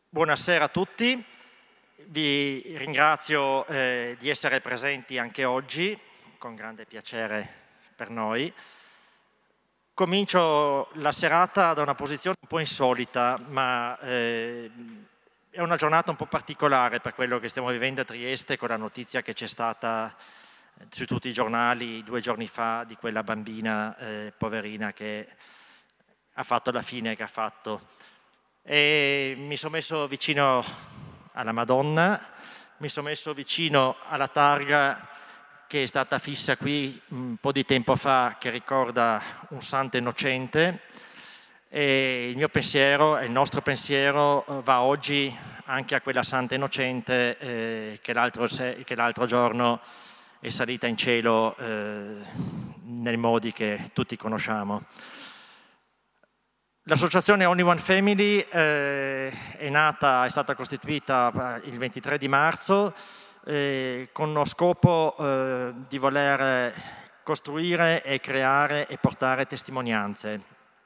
Buonasera a tutti, vi ringrazio di essere presenti anche oggi, con grande piacere per noi. Comincio la serata da una posizione un po' insolita, ma è una giornata un po' particolare per quello che stiamo vivendo a Trieste, con la notizia che c'è stata su tutti i giornali 2 giorni fa di quella bambina poverina che ha fatto la fine che ha fatto. E mi sono messo vicino alla Madonna, mi sono messo vicino alla targa che è stata fissa qui un po' di tempo fa, che ricorda un santo innocente, e il mio pensiero e il nostro pensiero va oggi anche a quella santa innocente che l'altro giorno è salita in cielo nei modi che tutti conosciamo. L'associazione Only One Family è stata costituita il 23 di marzo con lo scopo di voler costruire e creare e portare testimonianze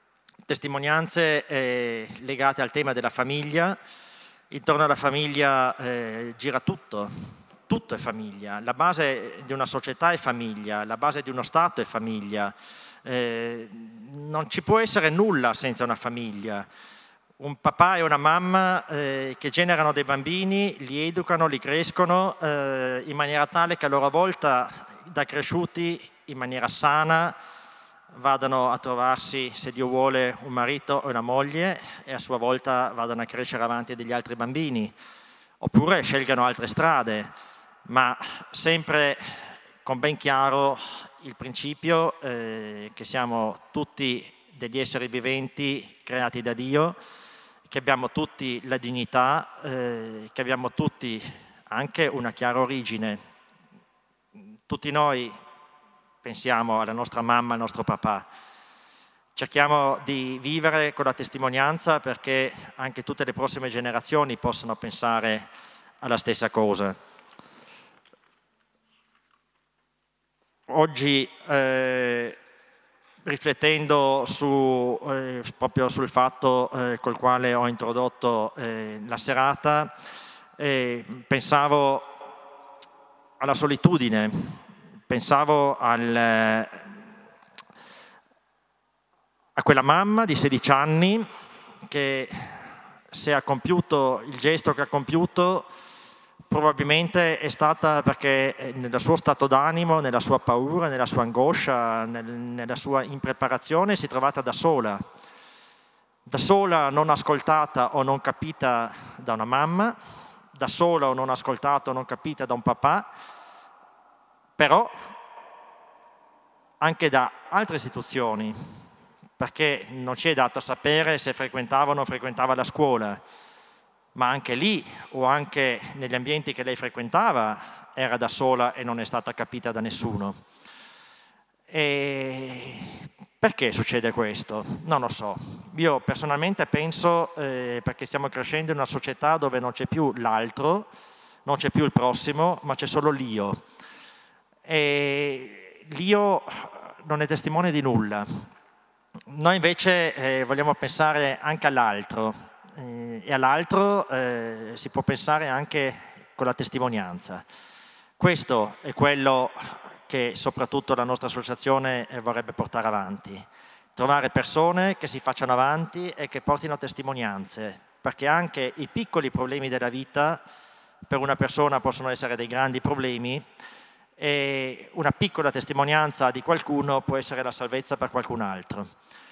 legate al tema della famiglia. Intorno alla famiglia gira tutto è famiglia, la base di una società è famiglia, la base di uno Stato è famiglia. Non ci può essere nulla senza una famiglia. Un papà e una mamma che generano dei bambini, li educano, li crescono in maniera tale che a loro volta, da cresciuti in maniera sana, vadano a trovarsi, se Dio vuole, un marito o una moglie e a sua volta vadano a crescere avanti degli altri bambini, oppure scelgano altre strade, ma sempre con ben chiaro il principio che siamo tutti degli esseri viventi creati da Dio, che abbiamo tutti la dignità, che abbiamo tutti anche una chiara origine. Tutti noi pensiamo alla nostra mamma, al nostro papà. Cerchiamo di vivere con la testimonianza perché anche tutte le prossime generazioni possano pensare alla stessa cosa. Oggi, riflettendo proprio sul fatto col quale ho introdotto la serata, pensavo alla solitudine, pensavo a quella mamma di 16 anni che, se ha compiuto il gesto che ha compiuto, probabilmente è stata perché nel suo stato d'animo, nella sua paura, nella sua angoscia, nella sua impreparazione si è trovata da sola, non ascoltata o non capita da una mamma, da sola o non ascoltata o non capita da un papà, però anche da altre istituzioni, perché non ci è dato sapere se frequentava o non frequentava la scuola, ma anche lì o anche negli ambienti che lei frequentava era da sola e non è stata capita da nessuno. E perché succede questo? Non lo so. Io personalmente penso perché stiamo crescendo in una società dove non c'è più l'altro, non c'è più il prossimo, ma c'è solo l'io. E l'io non è testimone di nulla. Noi invece vogliamo pensare anche all'altro. E all'altro si può pensare anche con la testimonianza. Questo è quello che soprattutto la nostra associazione vorrebbe portare avanti. Trovare persone che si facciano avanti e che portino testimonianze, perché anche i piccoli problemi della vita per una persona possono essere dei grandi problemi e una piccola testimonianza di qualcuno può essere la salvezza per qualcun altro.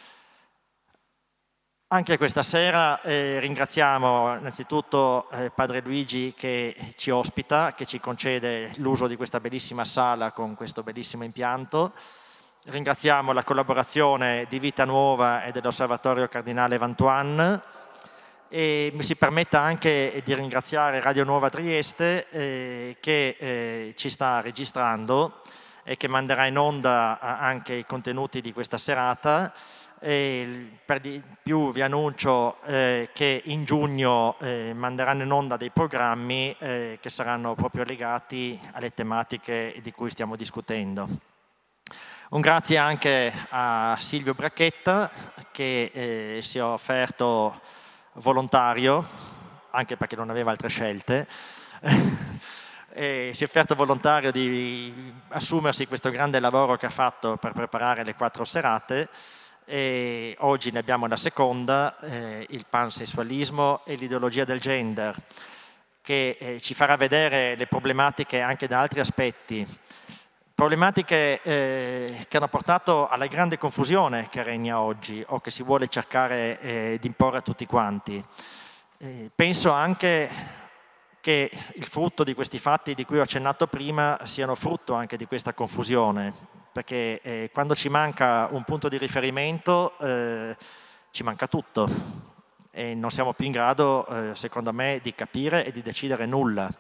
Anche questa sera ringraziamo innanzitutto Padre Luigi che ci ospita, che ci concede l'uso di questa bellissima sala con questo bellissimo impianto. Ringraziamo la collaborazione di Vita Nuova e dell'Osservatorio Cardinale Vantuan e mi si permetta anche di ringraziare Radio Nuova Trieste che ci sta registrando e che manderà in onda anche i contenuti di questa serata. Per di più vi annuncio che in giugno manderanno in onda dei programmi che saranno proprio legati alle tematiche di cui stiamo discutendo. Un grazie anche a Silvio Bracchetta che si è offerto volontario anche perché non aveva altre scelte, e si è offerto volontario di assumersi questo grande lavoro che ha fatto per preparare le 4 serate, e oggi ne abbiamo la seconda, il pansessualismo e l'ideologia del gender, che ci farà vedere le problematiche anche da altri aspetti, problematiche che hanno portato alla grande confusione che regna oggi o che si vuole cercare di imporre a tutti quanti. Penso anche che il frutto di questi fatti di cui ho accennato prima siano frutto anche di questa confusione, perché quando ci manca un punto di riferimento ci manca tutto e non siamo più in grado, secondo me, di capire e di decidere nulla.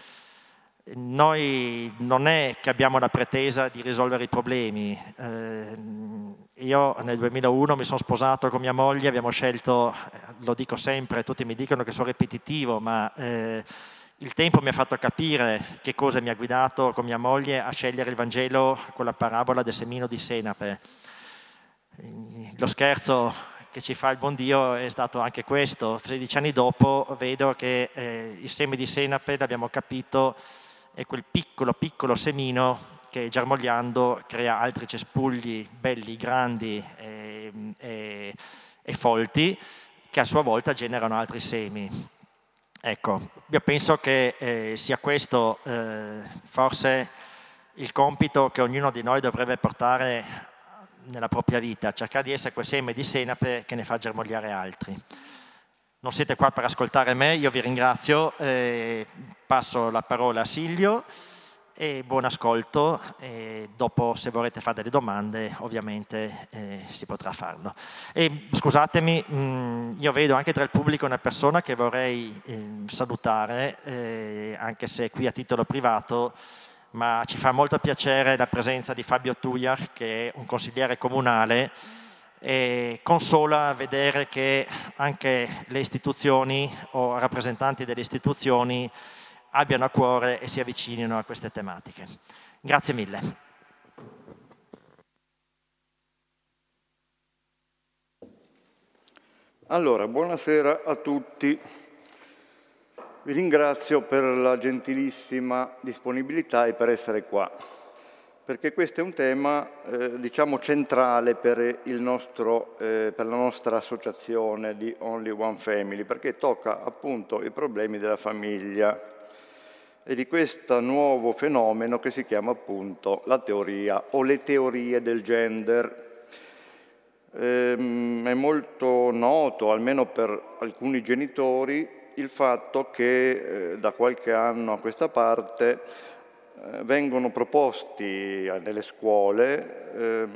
Noi non è che abbiamo la pretesa di risolvere i problemi. Io nel 2001 mi sono sposato con mia moglie, abbiamo scelto, lo dico sempre, tutti mi dicono che sono ripetitivo, ma il tempo mi ha fatto capire che cosa mi ha guidato con mia moglie a scegliere il Vangelo con la parabola del semino di senape. Lo scherzo che ci fa il buon Dio è stato anche questo. 13 anni dopo vedo che il seme di senape, l'abbiamo capito, è quel piccolo semino che germogliando crea altri cespugli belli, grandi e folti, che a sua volta generano altri semi. Ecco, io penso che sia questo forse il compito che ognuno di noi dovrebbe portare nella propria vita, cercare di essere quel seme di senape che ne fa germogliare altri. Non siete qua per ascoltare me, io vi ringrazio, passo la parola a Silvio e buon ascolto, e dopo se vorrete fare delle domande ovviamente si potrà farlo. E scusatemi, io vedo anche tra il pubblico una persona che vorrei salutare, anche se qui a titolo privato, ma ci fa molto piacere la presenza di Fabio Tuiar, che è un consigliere comunale, e consola vedere che anche le istituzioni o rappresentanti delle istituzioni abbiano a cuore e si avvicinino a queste tematiche. Grazie mille. Allora, buonasera a tutti. Vi ringrazio per la gentilissima disponibilità e per essere qua, perché questo è un tema, diciamo, centrale per la nostra associazione di Only One Family, perché tocca appunto i problemi della famiglia e di questo nuovo fenomeno che si chiama appunto la teoria o le teorie del gender. È molto noto, almeno per alcuni genitori, il fatto che da qualche anno a questa parte vengono proposti nelle scuole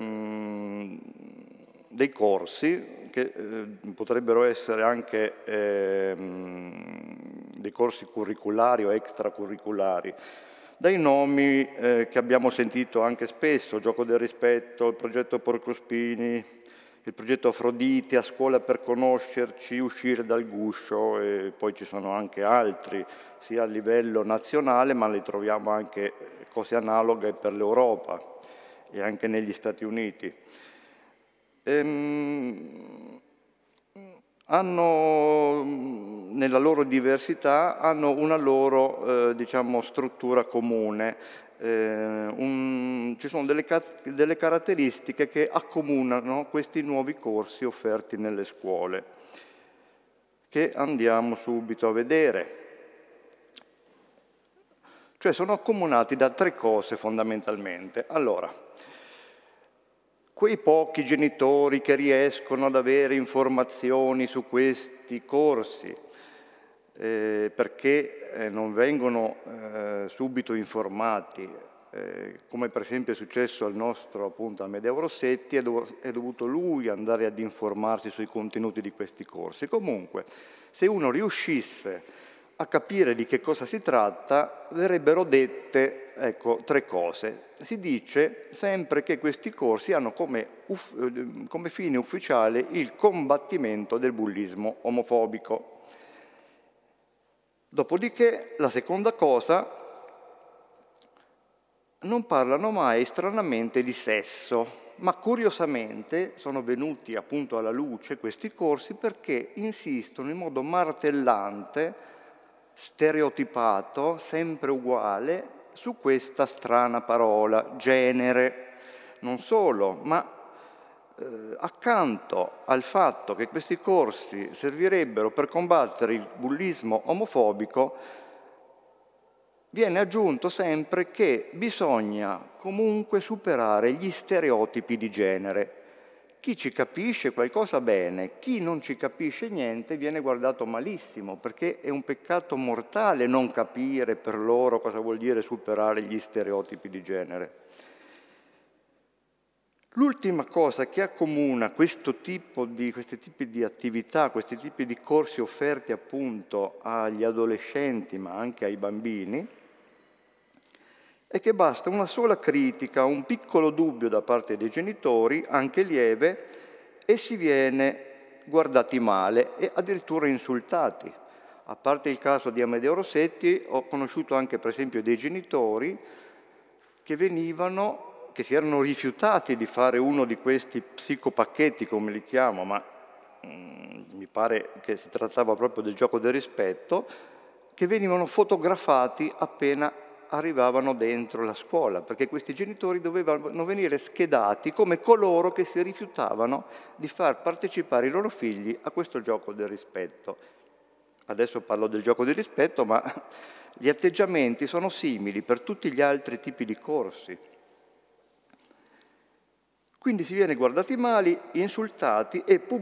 dei corsi che potrebbero essere anche dei corsi curriculari o extracurriculari, dai nomi che abbiamo sentito anche spesso: Gioco del rispetto, il progetto Porcospini, il progetto Afrodite, A scuola per conoscerci, Uscire dal guscio, e poi ci sono anche altri, sia a livello nazionale, ma li troviamo anche cose analoghe per l'Europa e anche negli Stati Uniti. Hanno, nella loro diversità, hanno una loro diciamo, struttura comune. Ci sono delle caratteristiche che accomunano questi nuovi corsi offerti nelle scuole, che andiamo subito a vedere. Cioè sono accomunati da 3 cose fondamentalmente. Allora, quei pochi genitori che riescono ad avere informazioni su questi corsi, perché non vengono subito informati, come per esempio è successo al nostro appunto Amedeo Rossetti, è dovuto lui andare ad informarsi sui contenuti di questi corsi. Comunque, se uno riuscisse a capire di che cosa si tratta, verrebbero dette, ecco, 3 cose. Si dice sempre che questi corsi hanno come fine ufficiale il combattimento del bullismo omofobico. Dopodiché, la seconda cosa, non parlano mai stranamente di sesso. ma curiosamente sono venuti appunto alla luce questi corsi perché insistono in modo martellante, stereotipato, sempre uguale, su questa strana parola, genere. Non solo, ma accanto al fatto che questi corsi servirebbero per combattere il bullismo omofobico, viene aggiunto sempre che bisogna comunque superare gli stereotipi di genere. Chi ci capisce qualcosa bene, chi non ci capisce niente viene guardato malissimo, perché è un peccato mortale non capire per loro cosa vuol dire superare gli stereotipi di genere. L'ultima cosa che accomuna questi tipi di attività, questi tipi di corsi offerti appunto agli adolescenti ma anche ai bambini, è che basta una sola critica, un piccolo dubbio da parte dei genitori, anche lieve, e si viene guardati male e addirittura insultati. A parte il caso di Amedeo Rossetti, ho conosciuto anche per esempio dei genitori che si erano rifiutati di fare uno di questi psicopacchetti, come li chiamo, ma mi pare che si trattava proprio del gioco del rispetto, che venivano fotografati appena arrivavano dentro la scuola, perché questi genitori dovevano venire schedati come coloro che si rifiutavano di far partecipare i loro figli a questo gioco del rispetto. Adesso parlo del gioco del rispetto, ma gli atteggiamenti sono simili per tutti gli altri tipi di corsi. Quindi si viene guardati male, insultati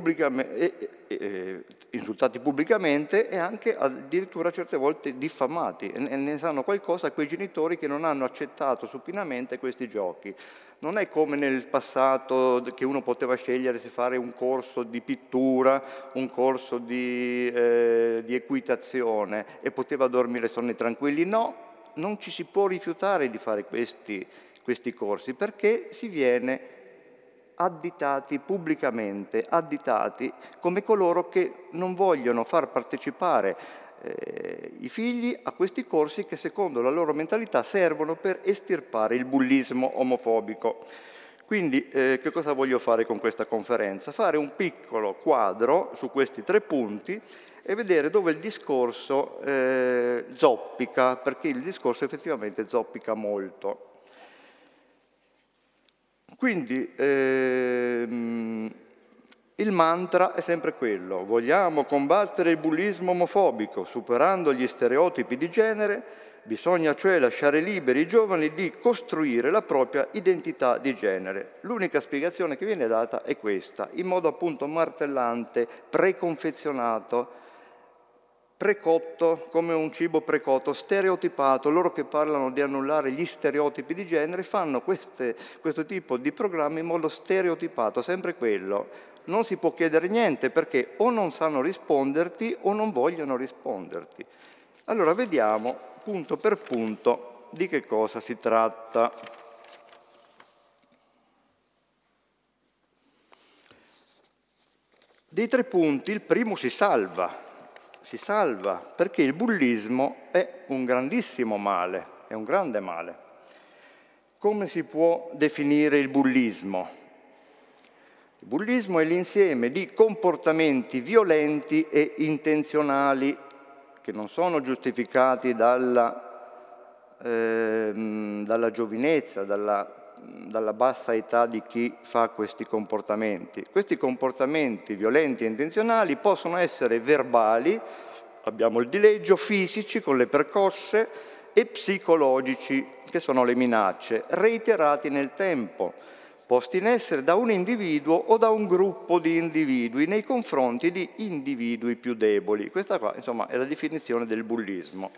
pubblicamente e anche addirittura certe volte diffamati. E ne sanno qualcosa quei genitori che non hanno accettato supinamente questi giochi. Non è come nel passato che uno poteva scegliere se fare un corso di pittura, un corso di equitazione e poteva dormire sonni tranquilli. No, non ci si può rifiutare di fare questi corsi perché si viene additati pubblicamente, come coloro che non vogliono far partecipare i figli a questi corsi che secondo la loro mentalità servono per estirpare il bullismo omofobico. Quindi che cosa voglio fare con questa conferenza? Fare un piccolo quadro su questi 3 punti e vedere dove il discorso zoppica, perché il discorso effettivamente zoppica molto. Quindi il mantra è sempre quello: vogliamo combattere il bullismo omofobico superando gli stereotipi di genere, bisogna cioè lasciare liberi i giovani di costruire la propria identità di genere. L'unica spiegazione che viene data è questa, in modo appunto martellante, preconfezionato, precotto, come un cibo precotto, stereotipato. Loro che parlano di annullare gli stereotipi di genere fanno questo tipo di programmi in modo stereotipato, sempre quello. Non si può chiedere niente perché o non sanno risponderti o non vogliono risponderti. Allora vediamo punto per punto di che cosa si tratta. Dei 3 punti il primo si salva perché il bullismo è un grandissimo male, è un grande male. Come si può definire il bullismo? Il bullismo è l'insieme di comportamenti violenti e intenzionali che non sono giustificati dalla giovinezza, dalla bassa età di chi fa questi comportamenti. Questi comportamenti violenti e intenzionali possono essere verbali, abbiamo il dileggio, fisici con le percosse e psicologici, che sono le minacce, reiterati nel tempo, posti in essere da un individuo o da un gruppo di individui nei confronti di individui più deboli. Questa qua, insomma, è la definizione del bullismo.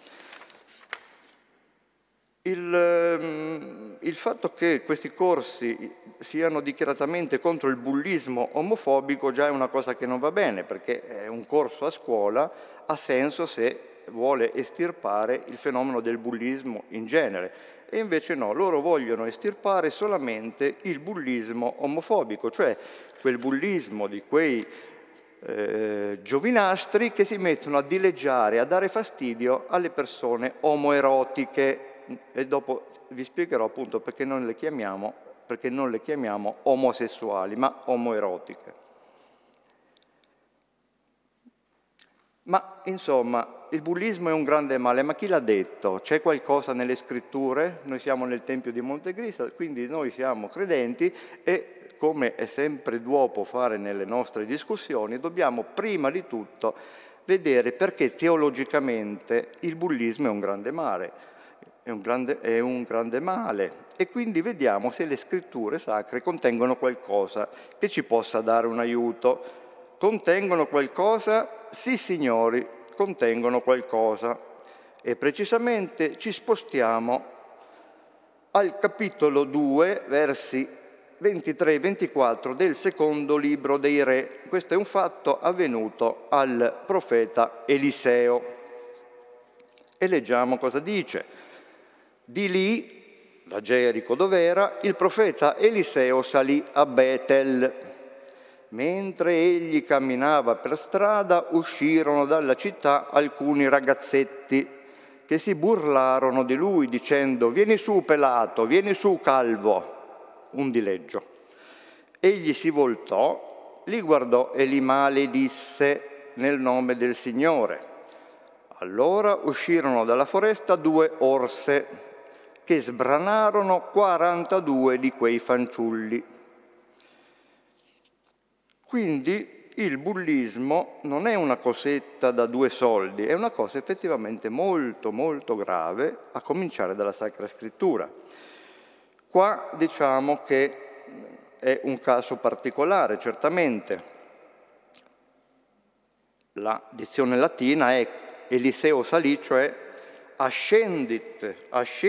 Il fatto che questi corsi siano dichiaratamente contro il bullismo omofobico già è una cosa che non va bene, perché è un corso a scuola ha senso se vuole estirpare il fenomeno del bullismo in genere. E invece no, loro vogliono estirpare solamente il bullismo omofobico, cioè quel bullismo di quei giovinastri che si mettono a dileggiare, a dare fastidio alle persone omoerotiche. E dopo vi spiegherò appunto perché noi le chiamiamo perché non le chiamiamo omosessuali, ma omoerotiche. Ma insomma, il bullismo è un grande male, ma chi l'ha detto? C'è qualcosa nelle scritture? Noi siamo nel Tempio di Montecristo, quindi noi siamo credenti e, come è sempre d'uopo fare nelle nostre discussioni, dobbiamo prima di tutto vedere perché teologicamente il bullismo è un grande male. È un grande male. E quindi vediamo se le scritture sacre contengono qualcosa che ci possa dare un aiuto. Contengono qualcosa? Sì, signori, contengono qualcosa. E precisamente ci spostiamo al capitolo 2, versi 23 e 24 del secondo libro dei Re. Questo è un fatto avvenuto al profeta Eliseo. E leggiamo cosa dice. Di lì, da Gerico dov'era, il profeta Eliseo salì a Betel. Mentre egli camminava per strada, uscirono dalla città alcuni ragazzetti che si burlarono di lui dicendo: «Vieni su, pelato, vieni su, calvo», un dileggio. Egli si voltò, li guardò e li maledisse nel nome del Signore. Allora uscirono dalla foresta 2 orse che sbranarono 42 di quei fanciulli. Quindi il bullismo non è una cosetta da 2 soldi, è una cosa effettivamente molto, molto grave, a cominciare dalla Sacra Scrittura. Qua diciamo che è un caso particolare, certamente. La dizione latina è Eliseo salì, cioè ascendit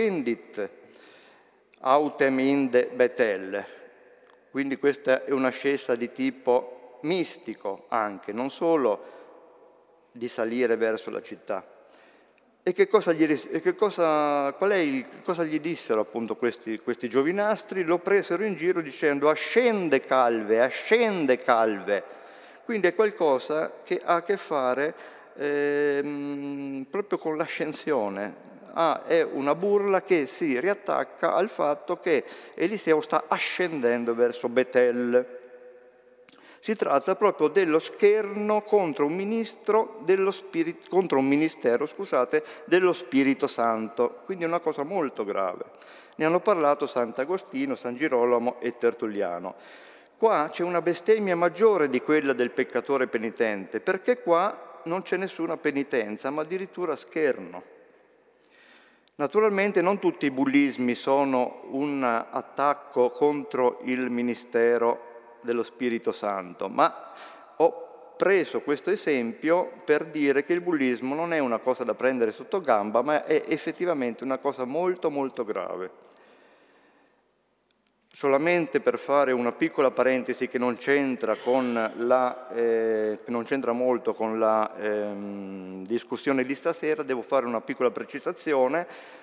autem inde Betel. Quindi questa è un'ascesa di tipo mistico anche, non solo di salire verso la città. E cosa gli dissero appunto questi giovinastri? Lo presero in giro dicendo: ascende calve. Quindi è qualcosa che ha a che fare proprio con l'ascensione. È una burla che si riattacca al fatto che Eliseo sta ascendendo verso Betel. Si tratta proprio dello scherno contro un ministero dello Spirito Santo. Quindi è una cosa molto grave. Ne hanno parlato Sant'Agostino, San Girolamo e Tertulliano. Qua c'è una bestemmia maggiore di quella del peccatore penitente, perché qua non c'è nessuna penitenza, ma addirittura scherno. Naturalmente non tutti i bullismi sono un attacco contro il ministero dello Spirito Santo, ma ho preso questo esempio per dire che il bullismo non è una cosa da prendere sotto gamba, ma è effettivamente una cosa molto molto grave. Solamente per fare una piccola parentesi che non c'entra molto con la discussione di stasera, devo fare una piccola precisazione.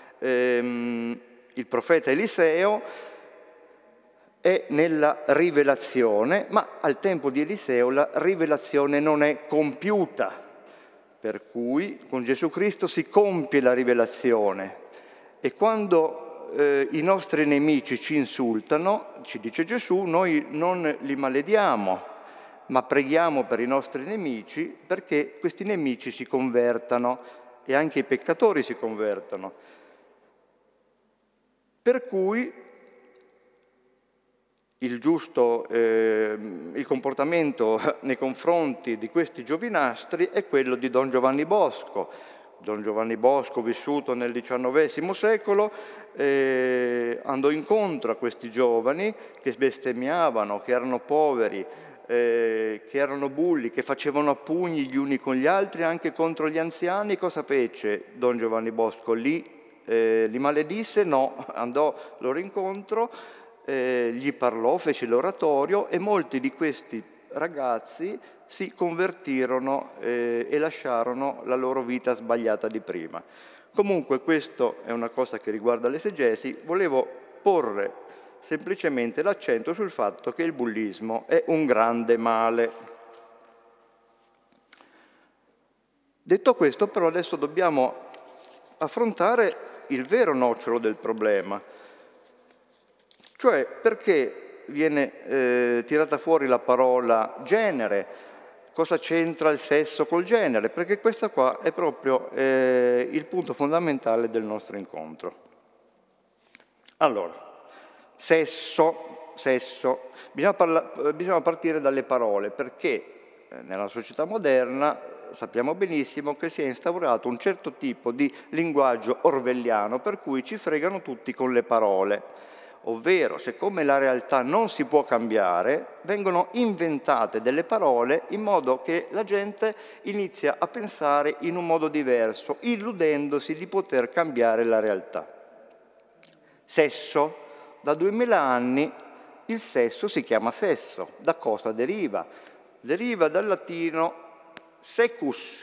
Il profeta Eliseo è nella rivelazione, ma al tempo di Eliseo la rivelazione non è compiuta, per cui con Gesù Cristo si compie la rivelazione. E quando i nostri nemici ci insultano, ci dice Gesù, noi non li malediamo, ma preghiamo per i nostri nemici perché questi nemici si convertano e anche i peccatori si convertano. Per cui il comportamento nei confronti di questi giovinastri è quello di Don Giovanni Bosco. Don Giovanni Bosco, vissuto nel XIX secolo, andò incontro a questi giovani che bestemmiavano, che erano poveri, che erano bulli, che facevano a pugni gli uni con gli altri, anche contro gli anziani. Cosa fece Don Giovanni Bosco? Li maledisse? No, andò loro incontro, gli parlò, fece l'oratorio e molti di questi ragazzi si convertirono e lasciarono la loro vita sbagliata di prima. Comunque questo è una cosa che riguarda l'esegesi. Volevo porre semplicemente l'accento sul fatto che il bullismo è un grande male. Detto questo, però, adesso dobbiamo affrontare il vero nocciolo del problema, Cioè, perché viene tirata fuori la parola genere? Cosa c'entra il sesso col genere? Perché questo qua è proprio il punto fondamentale del nostro incontro. Allora, sesso. Bisogna partire dalle parole, perché nella società moderna sappiamo benissimo che si è instaurato un certo tipo di linguaggio orwelliano per cui ci fregano tutti con le parole, ovvero siccome la realtà non si può cambiare, vengono inventate delle parole in modo che la gente inizia a pensare in un modo diverso, illudendosi di poter cambiare la realtà. Sesso. Da 2000 anni il sesso si chiama sesso. Da cosa deriva? Deriva dal latino secus,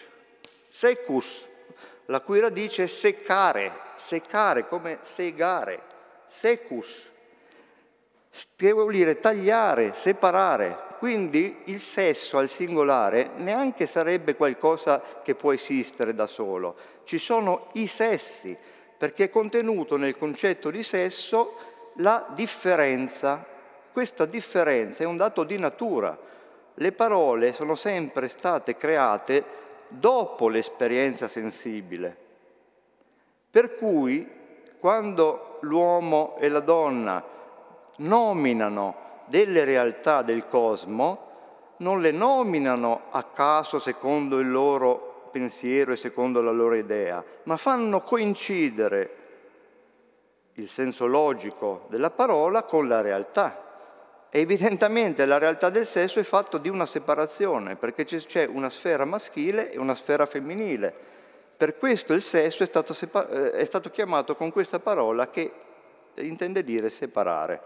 la cui radice è seccare come segare, secus, che vuol dire tagliare, separare. Quindi il sesso al singolare neanche sarebbe qualcosa che può esistere da solo. Ci sono i sessi, perché è contenuto nel concetto di sesso la differenza. Questa differenza è un dato di natura. Le parole sono sempre state create dopo l'esperienza sensibile. Per cui, quando l'uomo e la donna nominano delle realtà del cosmo, non le nominano a caso secondo il loro pensiero e secondo la loro idea, ma fanno coincidere il senso logico della parola con la realtà. E evidentemente la realtà del sesso è fatta di una separazione, perché c'è una sfera maschile e una sfera femminile. Per questo il sesso è stato chiamato con questa parola che intende dire separare.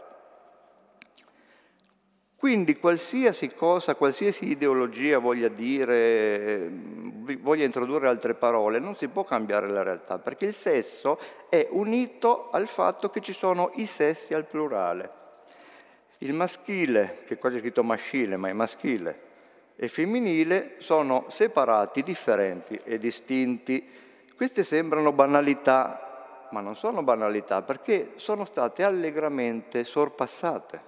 Quindi qualsiasi cosa, qualsiasi ideologia voglia introdurre altre parole, non si può cambiare la realtà, perché il sesso è unito al fatto che ci sono i sessi al plurale. Il maschile, che qua c'è scritto maschile, ma è maschile, e femminile sono separati, differenti e distinti. Queste sembrano banalità, ma non sono banalità, perché sono state allegramente sorpassate.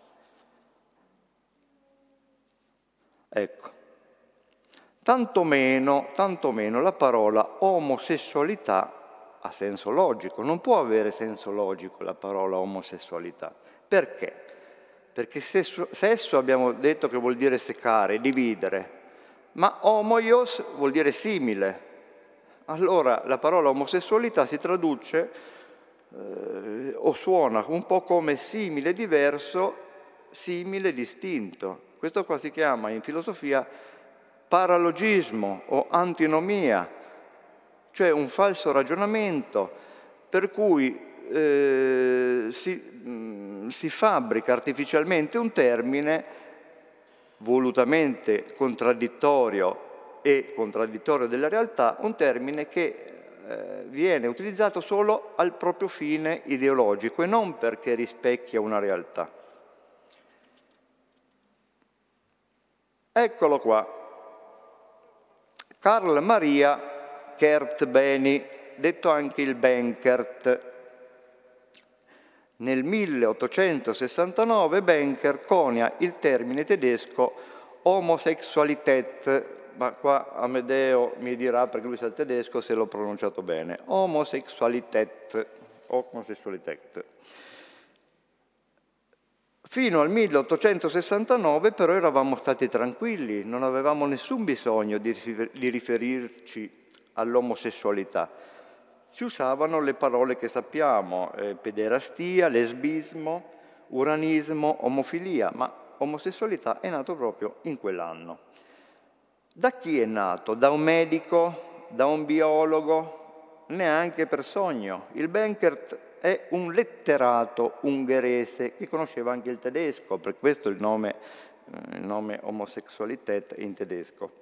Ecco, tantomeno la parola omosessualità ha senso logico, non può avere senso logico la parola omosessualità. Perché? Perché sesso abbiamo detto che vuol dire seccare, dividere, ma homoios vuol dire simile. Allora la parola omosessualità si traduce o suona un po' come simile diverso, simile distinto. Questo qua si chiama in filosofia paralogismo o antinomia, cioè un falso ragionamento per cui si fabbrica artificialmente un termine volutamente contraddittorio e contraddittorio della realtà, un termine che viene utilizzato solo al proprio fine ideologico e non perché rispecchia una realtà. Eccolo qua, Carl Maria Kertbeny, detto anche il Benkert. Nel 1869 Benker conia il termine tedesco Homosexualität, ma qua Amedeo mi dirà, perché lui sa il tedesco, se l'ho pronunciato bene. Homosexualität. Fino al 1869 però eravamo stati tranquilli, non avevamo nessun bisogno di riferirci all'omosessualità. Si usavano le parole che sappiamo, pederastia, lesbismo, uranismo, omofilia, ma omosessualità è nato proprio in quell'anno. Da chi è nato? Da un medico? Da un biologo? Neanche per sogno. Il Benkert è un letterato ungherese che conosceva anche il tedesco, per questo il nome Homosexualität in tedesco.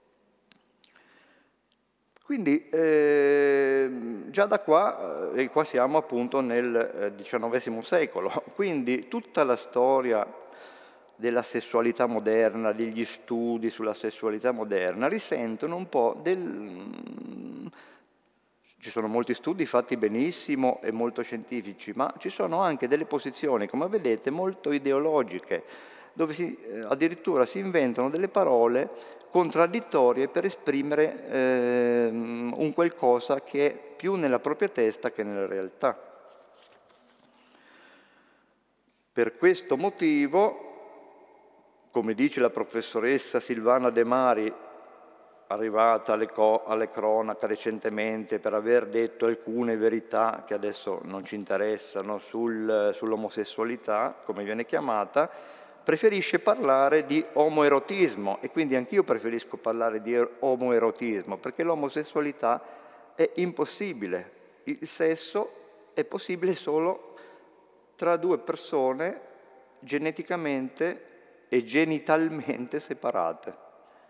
Quindi già da qua, e qua siamo appunto nel XIX secolo, quindi tutta la storia della sessualità moderna, degli studi sulla sessualità moderna, risentono un po' Ci sono molti studi fatti benissimo e molto scientifici, ma ci sono anche delle posizioni, come vedete, molto ideologiche, dove addirittura si inventano delle parole contraddittorie per esprimere un qualcosa che è più nella propria testa che nella realtà. Per questo motivo, come dice la professoressa Silvana De Mari, arrivata alle cronache recentemente per aver detto alcune verità che adesso non ci interessano sull'omosessualità, come viene chiamata, preferisce parlare di omoerotismo, e quindi anch'io preferisco parlare di omoerotismo, perché l'omosessualità è impossibile. Il sesso è possibile solo tra due persone geneticamente e genitalmente separate.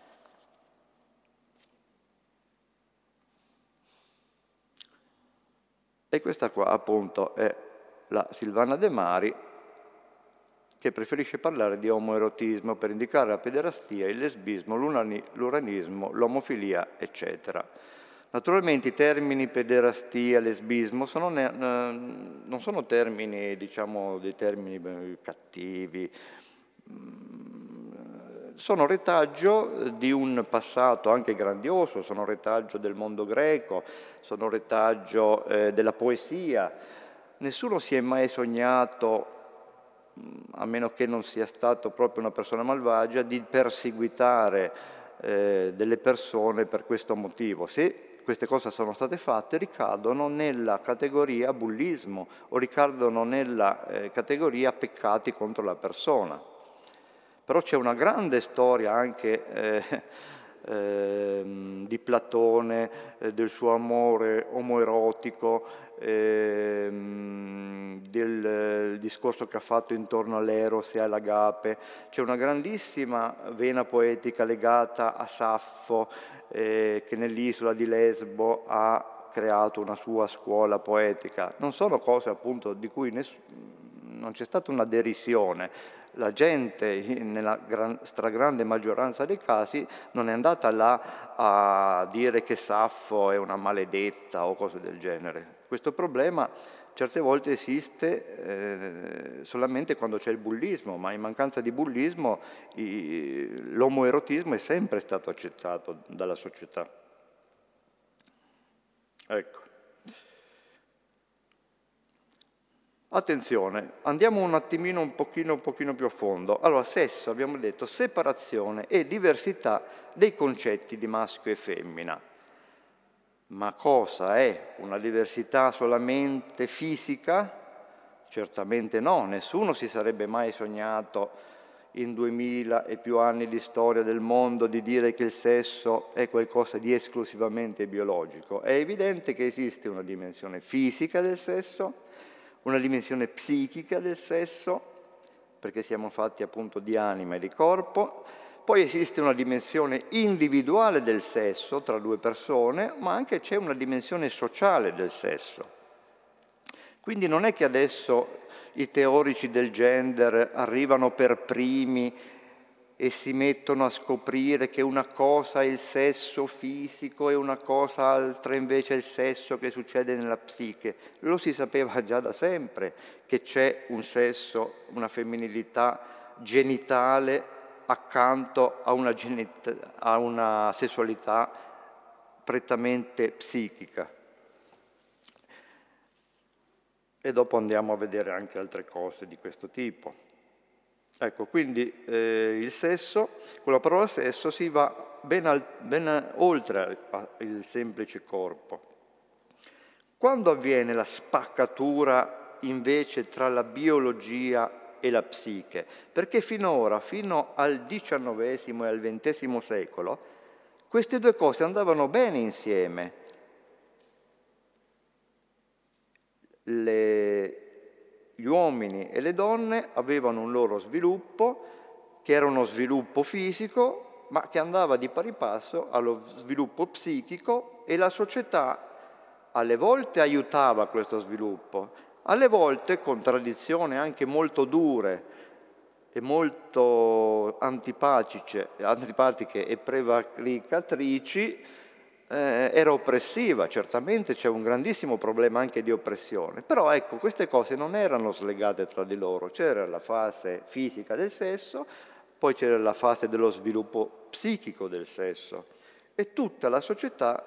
E questa qua appunto è la Silvana De Mari, che preferisce parlare di omoerotismo per indicare la pederastia, il lesbismo, l'uranismo, l'omofilia, eccetera. Naturalmente i termini pederastia, lesbismo non sono termini, diciamo, dei termini cattivi, sono retaggio di un passato anche grandioso, sono retaggio del mondo greco, sono retaggio della poesia. Nessuno si è mai sognato, a meno che non sia stato proprio una persona malvagia, di perseguitare delle persone per questo motivo. Se queste cose sono state fatte, ricadono nella categoria bullismo o ricadono nella categoria peccati contro la persona. Però c'è una grande storia anche di Platone, del suo amore omoerotico, del discorso che ha fatto intorno all'eros e all'agape. C'è una grandissima vena poetica legata a Saffo, che nell'isola di Lesbo ha creato una sua scuola poetica. Non sono cose appunto di cui non c'è stata una derisione. La gente, nella stragrande maggioranza dei casi, non è andata là a dire che Saffo è una maledetta o cose del genere. Questo problema certe volte esiste solamente quando c'è il bullismo, ma in mancanza di bullismo l'omoerotismo è sempre stato accettato dalla società. Ecco. Attenzione, andiamo un attimino un pochino più a fondo. Allora, sesso, abbiamo detto, separazione e diversità dei concetti di maschio e femmina. Ma cosa è? Una diversità solamente fisica? Certamente no, nessuno si sarebbe mai sognato in 2000 e più anni di storia del mondo di dire che il sesso è qualcosa di esclusivamente biologico. È evidente che esiste una dimensione fisica del sesso, una dimensione psichica del sesso, perché siamo fatti appunto di anima e di corpo, poi esiste una dimensione individuale del sesso tra due persone, ma anche c'è una dimensione sociale del sesso. Quindi non è che adesso i teorici del gender arrivano per primi e si mettono a scoprire che una cosa è il sesso fisico e una cosa altra invece è il sesso che succede nella psiche. Lo si sapeva già da sempre che c'è un sesso, una femminilità genitale accanto a una sessualità prettamente psichica. E dopo andiamo a vedere anche altre cose di questo tipo. Ecco, quindi il sesso, con la parola sesso si va ben oltre il semplice corpo. Quando avviene la spaccatura invece tra la biologia e la psiche? Perché finora, fino al XIX e al XX secolo, queste due cose andavano bene insieme. Gli uomini e le donne avevano un loro sviluppo, che era uno sviluppo fisico, ma che andava di pari passo allo sviluppo psichico, e la società alle volte aiutava questo sviluppo, alle volte con tradizioni anche molto dure e molto antipatiche e prevaricatrici, era oppressiva, certamente c'è un grandissimo problema anche di oppressione, però ecco, queste cose non erano slegate tra di loro, c'era la fase fisica del sesso, poi c'era la fase dello sviluppo psichico del sesso e tutta la società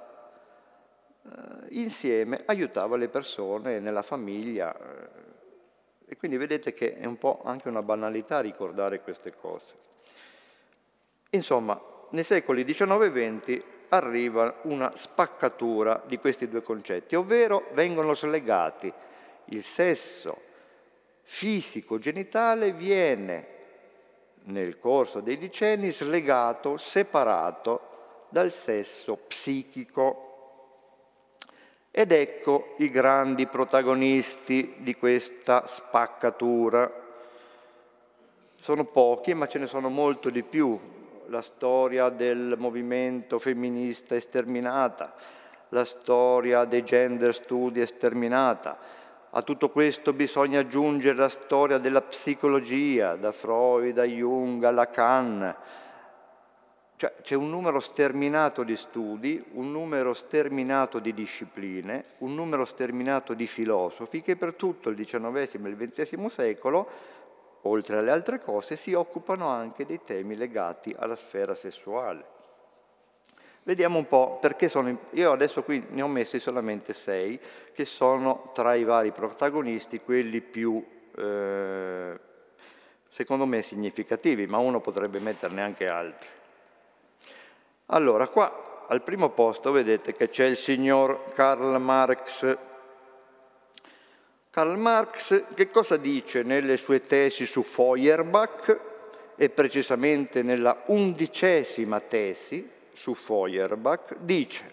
insieme aiutava le persone nella famiglia e quindi vedete che è un po' anche una banalità ricordare queste cose. Insomma, nei secoli XIX e XX arriva una spaccatura di questi due concetti, ovvero vengono slegati. Il sesso fisico-genitale viene nel corso dei decenni slegato, separato dal sesso psichico. Ed ecco i grandi protagonisti di questa spaccatura. Sono pochi, ma ce ne sono molto di più. La storia del movimento femminista sterminata, la storia dei gender study sterminata. A tutto questo bisogna aggiungere la storia della psicologia, da Freud a Jung a Lacan. Cioè, c'è un numero sterminato di studi, un numero sterminato di discipline, un numero sterminato di filosofi che per tutto il XIX e il XX secolo, oltre alle altre cose, si occupano anche dei temi legati alla sfera sessuale. Vediamo un po' perché io adesso qui ne ho messi solamente 6, che sono tra i vari protagonisti quelli più, secondo me, significativi, ma uno potrebbe metterne anche altri. Allora, qua al primo posto vedete che c'è il signor Karl Marx. Karl Marx che cosa dice nelle sue tesi su Feuerbach e precisamente nella 11ª tesi su Feuerbach? Dice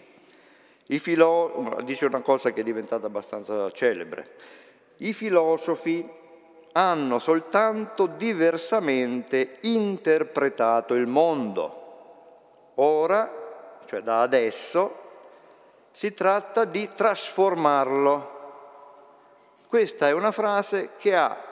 una cosa che è diventata abbastanza celebre. I filosofi hanno soltanto diversamente interpretato il mondo. Ora, cioè da adesso, si tratta di trasformarlo. Questa è una frase che ha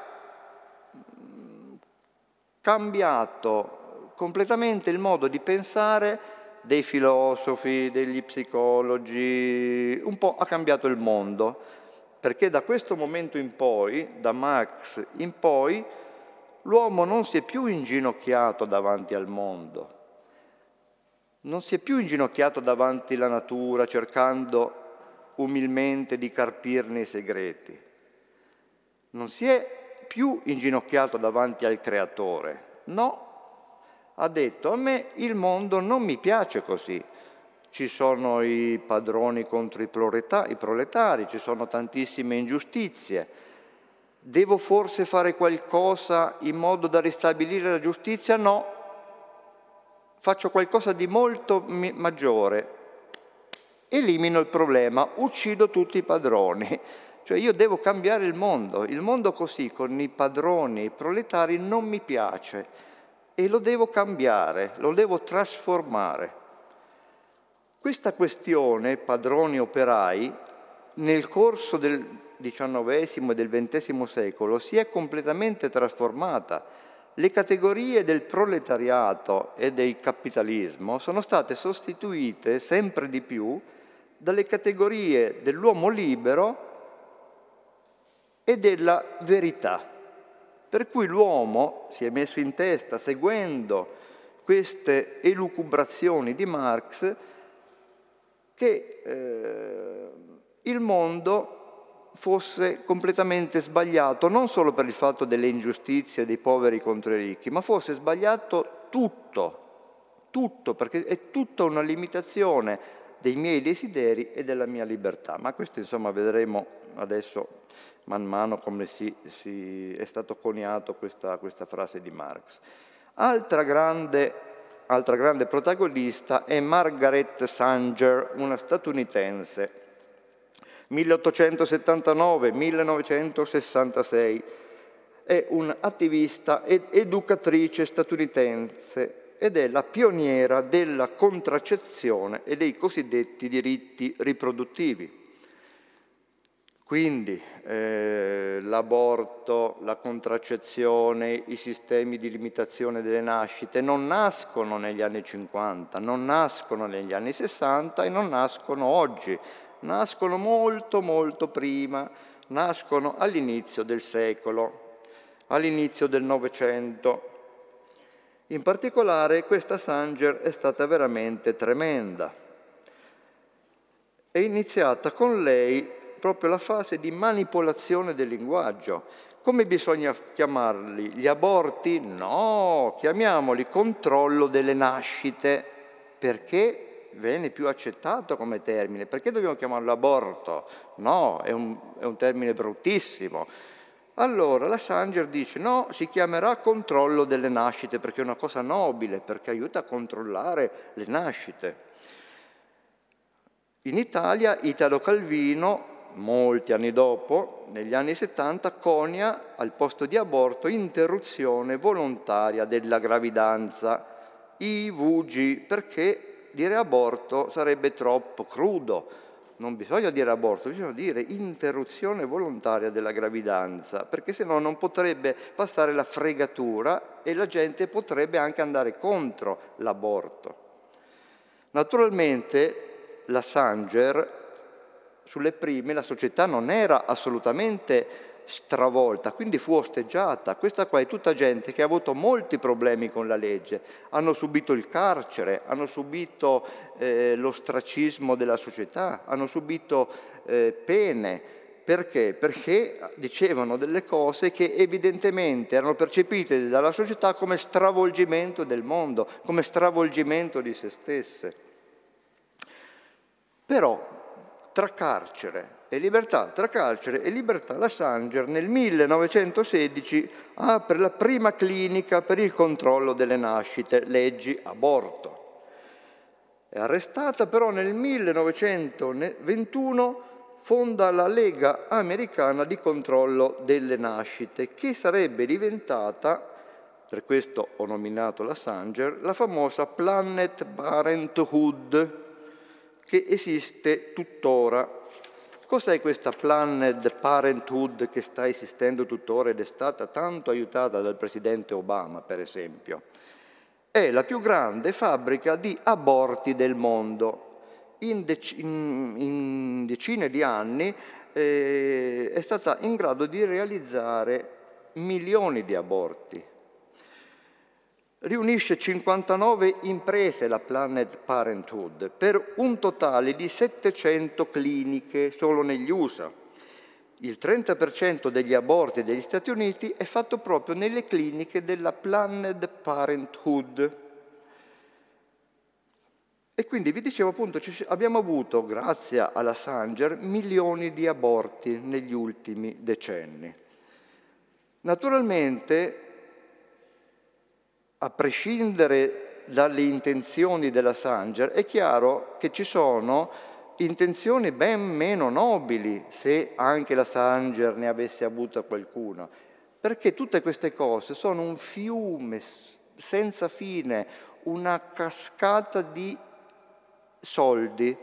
cambiato completamente il modo di pensare dei filosofi, degli psicologi, un po' ha cambiato il mondo, perché da questo momento in poi, da Marx in poi, l'uomo non si è più inginocchiato davanti al mondo, non si è più inginocchiato davanti alla natura cercando umilmente di carpirne i segreti. Non si è più inginocchiato davanti al creatore, no, ha detto a me il mondo non mi piace così, ci sono i padroni contro i proletari, ci sono tantissime ingiustizie, devo forse fare qualcosa in modo da ristabilire la giustizia? No, faccio qualcosa di molto maggiore, elimino il problema, uccido tutti i padroni. Cioè io devo cambiare il mondo così, con i padroni e i proletari, non mi piace e lo devo cambiare, lo devo trasformare. Questa questione, padroni operai, nel corso del XIX e del XX secolo si è completamente trasformata. Le categorie del proletariato e del capitalismo sono state sostituite sempre di più dalle categorie dell'uomo libero e della verità. Per cui l'uomo si è messo in testa, seguendo queste elucubrazioni di Marx, che il mondo fosse completamente sbagliato, non solo per il fatto delle ingiustizie dei poveri contro i ricchi, ma fosse sbagliato tutto, perché è tutta una limitazione dei miei desideri e della mia libertà. Ma questo, insomma, vedremo adesso man mano come è stato coniato questa frase di Marx. Altra grande protagonista è Margaret Sanger, una statunitense, 1879-1966. È un'attivista ed educatrice statunitense ed è la pioniera della contraccezione e dei cosiddetti diritti riproduttivi. Quindi l'aborto, la contraccezione, i sistemi di limitazione delle nascite non nascono negli anni 50, non nascono negli anni 60 e non nascono oggi, nascono molto molto prima, nascono all'inizio del secolo, all'inizio del Novecento. In particolare questa Sanger è stata veramente tremenda. È iniziata con lei proprio la fase di manipolazione del linguaggio. Come bisogna chiamarli? Gli aborti? No, chiamiamoli controllo delle nascite, perché viene più accettato come termine. Perché dobbiamo chiamarlo aborto? No, è un termine bruttissimo. Allora la Sanger dice no, si chiamerà controllo delle nascite perché è una cosa nobile, perché aiuta a controllare le nascite. In Italia Italo Calvino, molti anni dopo, negli anni 70, conia al posto di aborto interruzione volontaria della gravidanza, IVG, perché dire aborto sarebbe troppo crudo. Non bisogna dire aborto, bisogna dire interruzione volontaria della gravidanza, perché sennò non potrebbe passare la fregatura e la gente potrebbe anche andare contro l'aborto. Naturalmente la Sanger, sulle prime la società non era assolutamente stravolta, quindi fu osteggiata. Questa qua è tutta gente che ha avuto molti problemi con la legge, hanno subito il carcere, hanno subito l'ostracismo della società, hanno subito pene. Perché? Perché dicevano delle cose che evidentemente erano percepite dalla società come stravolgimento del mondo, come stravolgimento di se stesse. Però tra carcere e libertà, la Sanger nel 1916 apre la prima clinica per il controllo delle nascite, leggi aborto. È arrestata però nel 1921, fonda la Lega Americana di Controllo delle Nascite, che sarebbe diventata, per questo ho nominato la Sanger, la famosa Planned Parenthood, che esiste tuttora. Cos'è questa Planned Parenthood che sta esistendo tuttora ed è stata tanto aiutata dal presidente Obama, per esempio? È la più grande fabbrica di aborti del mondo. In decine di anni è stata in grado di realizzare milioni di aborti. Riunisce 59 imprese la Planned Parenthood per un totale di 700 cliniche solo negli USA. Il 30% degli aborti degli Stati Uniti è fatto proprio nelle cliniche della Planned Parenthood. E quindi vi dicevo appunto, abbiamo avuto, grazie alla Sanger, milioni di aborti negli ultimi decenni. Naturalmente, a prescindere dalle intenzioni della Sanger, è chiaro che ci sono intenzioni ben meno nobili, se anche la Sanger ne avesse avuta qualcuna, perché tutte queste cose sono un fiume senza fine, una cascata di soldi.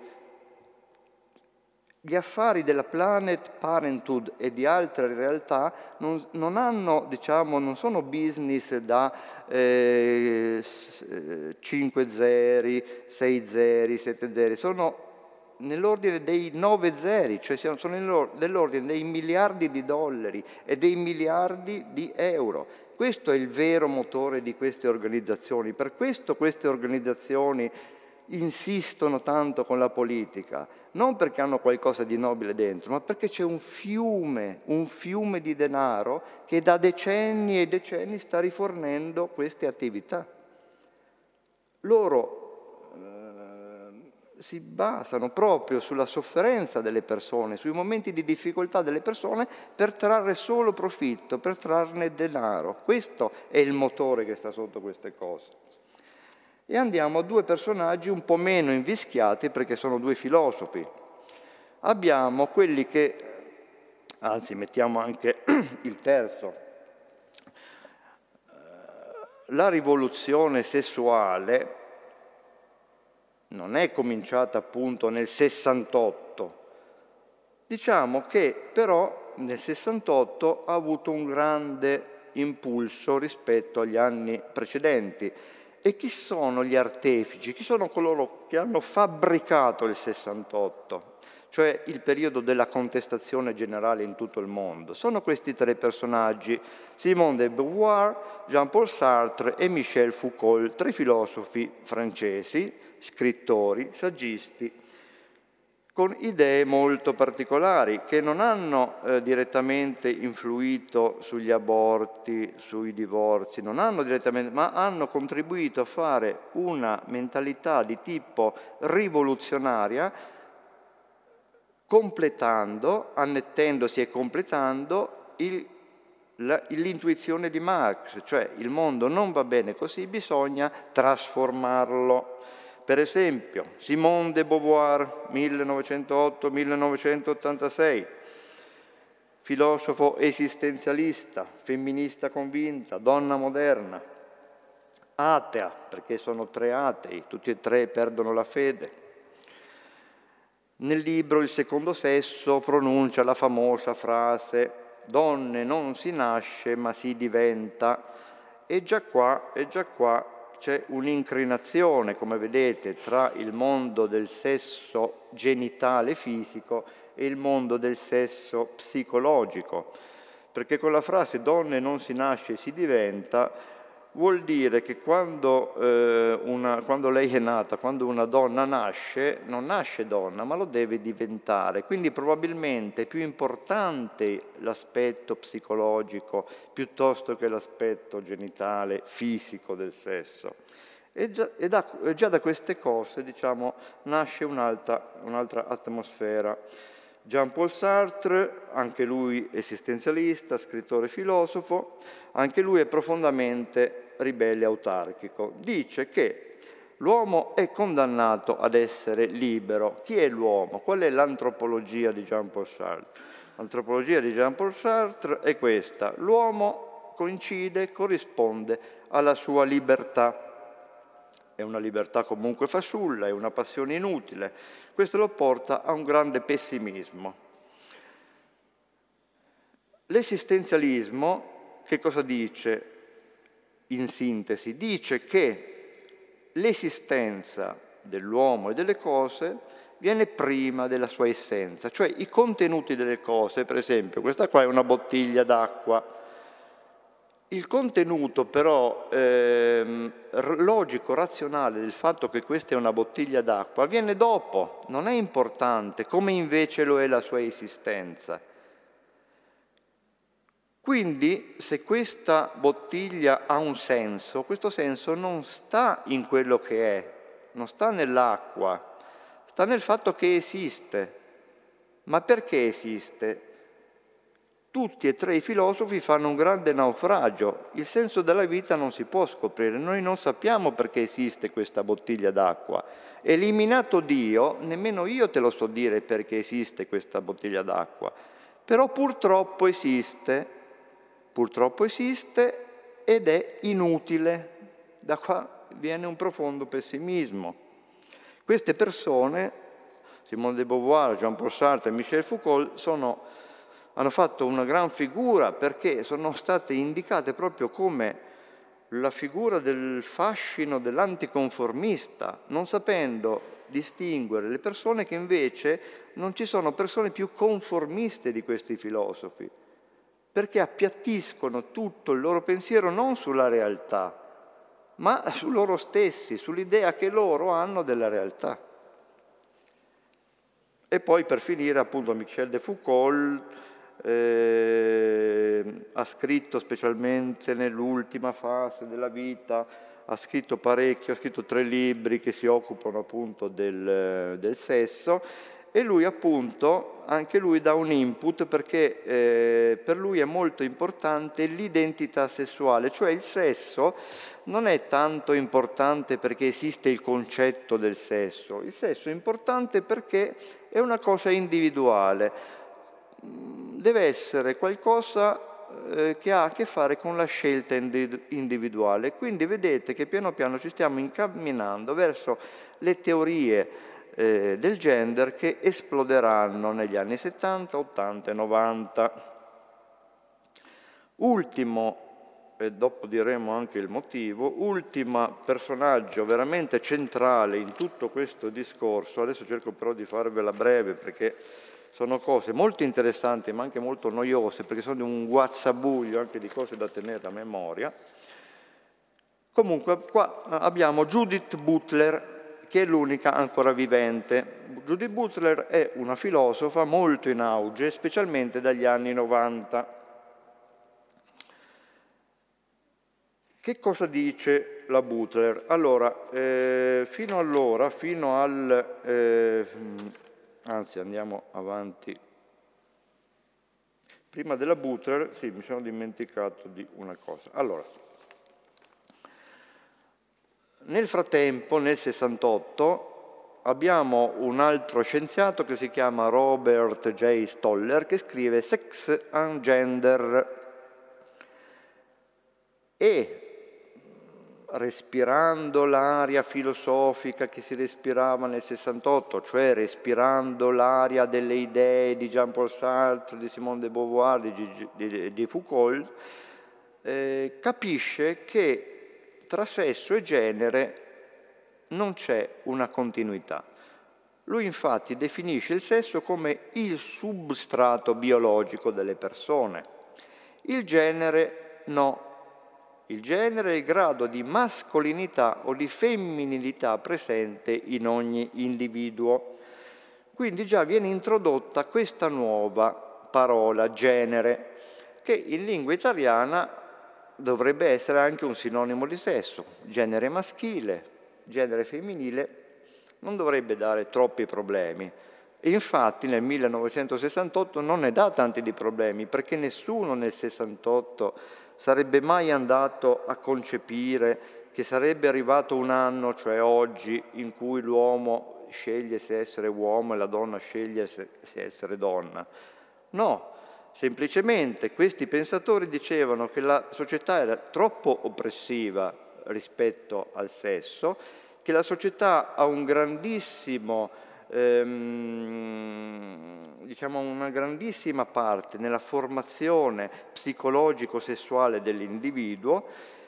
Gli affari della Planned Parenthood e di altre realtà non hanno, diciamo, non sono business da 5 zeri, 6 zeri, 7 zeri, sono nell'ordine dei 9 zeri, cioè sono nell'ordine dei miliardi di dollari e dei miliardi di euro. Questo è il vero motore di queste organizzazioni. Per questo queste organizzazioni insistono tanto con la politica, non perché hanno qualcosa di nobile dentro, ma perché c'è un fiume di denaro che da decenni e decenni sta rifornendo queste attività. Loro si basano proprio sulla sofferenza delle persone, sui momenti di difficoltà delle persone per trarre solo profitto, per trarne denaro. Questo è il motore che sta sotto queste cose. E andiamo a due personaggi un po' meno invischiati perché sono due filosofi. Abbiamo quelli che, anzi mettiamo anche il terzo, la rivoluzione sessuale non è cominciata appunto nel 68, Diciamo che però nel 68 ha avuto un grande impulso rispetto agli anni precedenti. E chi sono gli artefici? Chi sono coloro che hanno fabbricato il 68? Cioè il periodo della contestazione generale in tutto il mondo? Sono questi tre personaggi: Simone de Beauvoir, Jean-Paul Sartre e Michel Foucault, tre filosofi francesi, scrittori, saggisti, con idee molto particolari che non hanno direttamente influito sugli aborti, sui divorzi, non hanno direttamente, ma hanno contribuito a fare una mentalità di tipo rivoluzionaria, completando, annettendosi e completando l'intuizione di Marx, cioè il mondo non va bene così, bisogna trasformarlo. Per esempio, Simone de Beauvoir, 1908-1986, filosofo esistenzialista, femminista convinta, donna moderna, atea, perché sono tre atei, tutti e tre perdono la fede. Nel libro Il secondo sesso pronuncia la famosa frase: donne non si nasce ma si diventa. E già qua c'è un'inclinazione, come vedete, tra il mondo del sesso genitale fisico e il mondo del sesso psicologico, perché con la frase donne non si nasce, si diventa, vuol dire che quando lei è nata, quando una donna nasce, non nasce donna, ma lo deve diventare. Quindi probabilmente è più importante l'aspetto psicologico piuttosto che l'aspetto genitale, fisico del sesso. E già da queste cose, diciamo, nasce un'altra atmosfera. Jean-Paul Sartre, anche lui esistenzialista, scrittore filosofo, anche lui è profondamente ribelle autarchico. Dice che l'uomo è condannato ad essere libero. Chi è l'uomo? Qual è l'antropologia di Jean-Paul Sartre? L'antropologia di Jean-Paul Sartre è questa: l'uomo corrisponde alla sua libertà. È una libertà comunque fasulla, è una passione inutile. Questo lo porta a un grande pessimismo. L'esistenzialismo che cosa dice? In sintesi, dice che l'esistenza dell'uomo e delle cose viene prima della sua essenza, cioè i contenuti delle cose. Per esempio, questa qua è una bottiglia d'acqua. Il contenuto però logico, razionale del fatto che questa è una bottiglia d'acqua viene dopo, non è importante, come invece lo è la sua esistenza. Quindi, se questa bottiglia ha un senso, questo senso non sta in quello che è, non sta nell'acqua, sta nel fatto che esiste. Ma perché esiste? Tutti e tre i filosofi fanno un grande naufragio. Il senso della vita non si può scoprire. Noi non sappiamo perché esiste questa bottiglia d'acqua. Eliminato Dio, nemmeno io te lo so dire perché esiste questa bottiglia d'acqua. Però purtroppo esiste ed è inutile. Da qua viene un profondo pessimismo. Queste persone, Simone de Beauvoir, Jean-Paul Sartre e Michel Foucault, hanno fatto una gran figura perché sono state indicate proprio come la figura del fascino dell'anticonformista, non sapendo distinguere le persone che invece non ci sono persone più conformiste di questi filosofi, perché appiattiscono tutto il loro pensiero non sulla realtà, ma su loro stessi, sull'idea che loro hanno della realtà. E poi per finire appunto Michel de Foucault ha scritto specialmente nell'ultima fase della vita, ha scritto parecchio, ha scritto 3 libri che si occupano appunto del sesso, e lui appunto, anche lui dà un input perché per lui è molto importante l'identità sessuale, cioè il sesso non è tanto importante perché esiste il concetto del sesso, il sesso è importante perché è una cosa individuale. Deve essere qualcosa che ha a che fare con la scelta individuale. Quindi vedete che piano piano ci stiamo incamminando verso le teorie del gender che esploderanno negli anni 70, 80 e 90. Ultimo, e dopo diremo anche il motivo, ultimo personaggio veramente centrale in tutto questo discorso, adesso cerco però di farvela breve perché sono cose molto interessanti ma anche molto noiose, perché sono un guazzabuglio anche di cose da tenere a memoria. Comunque qua abbiamo Judith Butler, che è l'unica ancora vivente. Judith Butler è una filosofa molto in auge, specialmente dagli anni 90. Che cosa dice la Butler? Allora, anzi andiamo avanti. Prima della Butler, sì, mi sono dimenticato di una cosa. Allora, nel frattempo, nel 68, abbiamo un altro scienziato che si chiama Robert J. Stoller, che scrive Sex and Gender, e respirando l'aria filosofica che si respirava nel 68, cioè respirando l'aria delle idee di Jean-Paul Sartre, di Simone de Beauvoir, di Foucault, capisce che tra sesso e genere non c'è una continuità. Lui infatti definisce il sesso come il substrato biologico delle persone, il genere no. Il genere è il grado di mascolinità o di femminilità presente in ogni individuo. Quindi già viene introdotta questa nuova parola, genere, che in lingua italiana dovrebbe essere anche un sinonimo di sesso. Genere maschile, genere femminile, non dovrebbe dare troppi problemi. E infatti nel 1968 non ne dà tanti di problemi, perché nessuno nel 68 sarebbe mai andato a concepire che sarebbe arrivato un anno, cioè oggi, in cui l'uomo sceglie se essere uomo e la donna sceglie se essere donna. No, semplicemente questi pensatori dicevano che la società era troppo oppressiva rispetto al sesso, che la società ha un grandissimo una grandissima parte nella formazione psicologico-sessuale dell'individuo,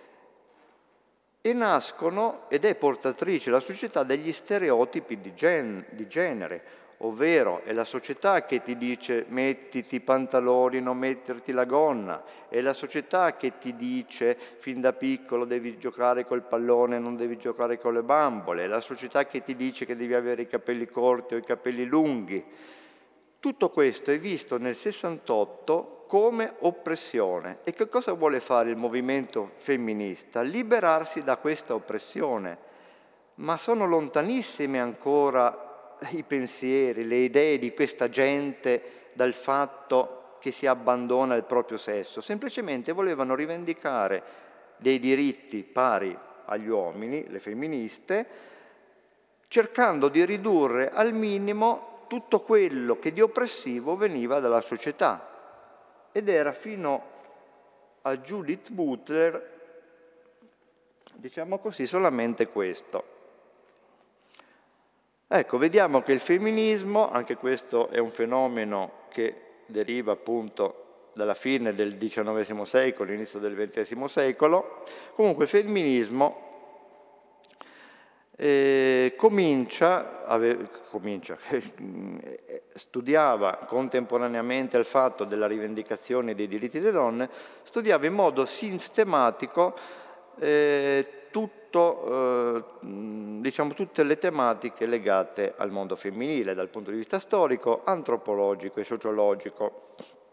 e nascono, ed è portatrice la società, degli stereotipi di genere, ovvero è la società che ti dice mettiti i pantaloni, non metterti la gonna, è la società che ti dice fin da piccolo devi giocare col pallone, non devi giocare con le bambole, è la società che ti dice che devi avere i capelli corti o i capelli lunghi. Tutto questo è visto nel 68 come oppressione. E che cosa vuole fare il movimento femminista? Liberarsi da questa oppressione. Ma sono lontanissime ancora i pensieri, le idee di questa gente dal fatto che si abbandona il proprio sesso. Semplicemente volevano rivendicare dei diritti pari agli uomini, le femministe, cercando di ridurre al minimo tutto quello che di oppressivo veniva dalla società. Ed era fino a Judith Butler, diciamo così, solamente questo. Ecco, vediamo che il femminismo, anche questo è un fenomeno che deriva appunto dalla fine del XIX secolo, inizio del XX secolo. Comunque il femminismo studiava contemporaneamente al fatto della rivendicazione dei diritti delle donne, studiava in modo sistematico tutte le tematiche legate al mondo femminile dal punto di vista storico, antropologico e sociologico.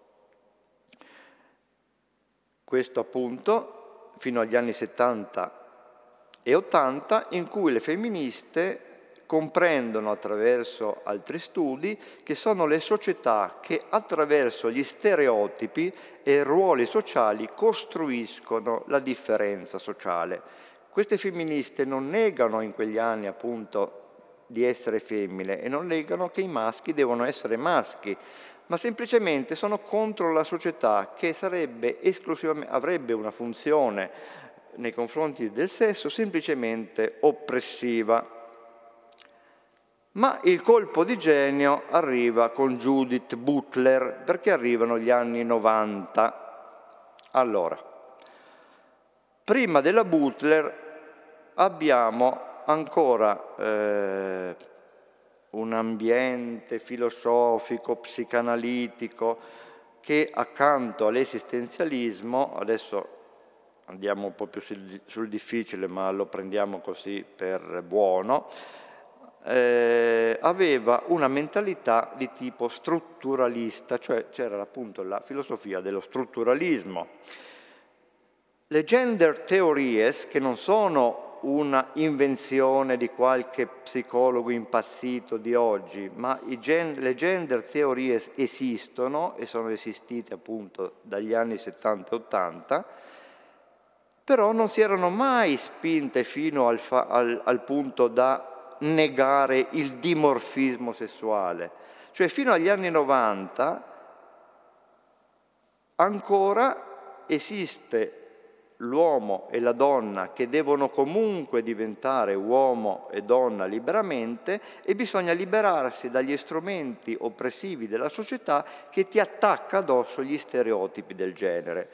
Questo appunto fino agli anni 70 e 80, in cui le femministe comprendono attraverso altri studi che sono le società che attraverso gli stereotipi e ruoli sociali costruiscono la differenza sociale. Queste femministe non negano in quegli anni appunto di essere femmine e non negano che i maschi devono essere maschi, ma semplicemente sono contro la società che avrebbe una funzione nei confronti del sesso semplicemente oppressiva. Ma il colpo di genio arriva con Judith Butler, perché arrivano gli anni 90. Allora, prima della Butler abbiamo ancora un ambiente filosofico, psicanalitico, che accanto all'esistenzialismo, adesso andiamo un po' più sul difficile, ma lo prendiamo così per buono, aveva una mentalità di tipo strutturalista, cioè c'era appunto la filosofia dello strutturalismo. Le gender theories, che non sono una invenzione di qualche psicologo impazzito di oggi, ma le gender theories esistono e sono esistite appunto dagli anni 70 e 80, però non si erano mai spinte fino al punto da negare il dimorfismo sessuale. Cioè fino agli anni 90 ancora esiste l'uomo e la donna che devono comunque diventare uomo e donna liberamente, e bisogna liberarsi dagli strumenti oppressivi della società che ti attacca addosso gli stereotipi del genere.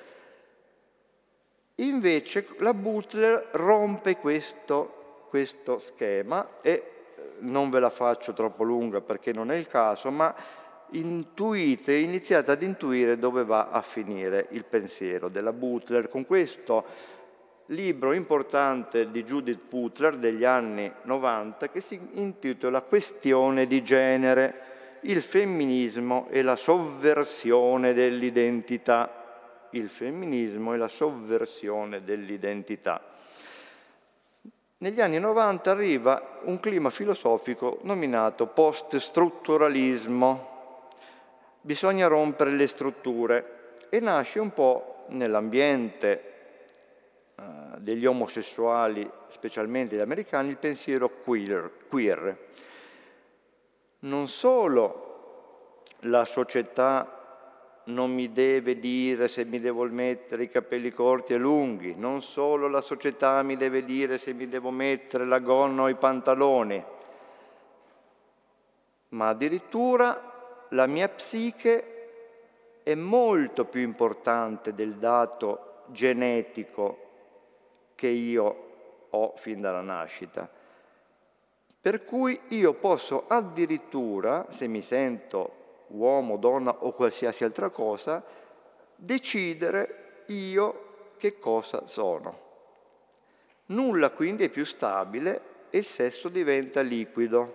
Invece la Butler rompe questo schema, e non ve la faccio troppo lunga perché non è il caso, ma iniziate ad intuire dove va a finire il pensiero della Butler con questo libro importante di Judith Butler degli anni 90 che si intitola Questione di genere, il femminismo e la sovversione dell'identità. Il femminismo e la sovversione dell'identità. Negli anni 90 arriva un clima filosofico nominato post-strutturalismo. Bisogna rompere le strutture, e nasce un po' nell'ambiente degli omosessuali, specialmente gli americani, il pensiero queer. Non solo la società non mi deve dire se mi devo mettere i capelli corti e lunghi, non solo la società mi deve dire se mi devo mettere la gonna o i pantaloni, ma addirittura la mia psiche è molto più importante del dato genetico che io ho fin dalla nascita. Per cui io posso addirittura, se mi sento uomo, donna o qualsiasi altra cosa, decidere io che cosa sono. Nulla quindi è più stabile e il sesso diventa liquido.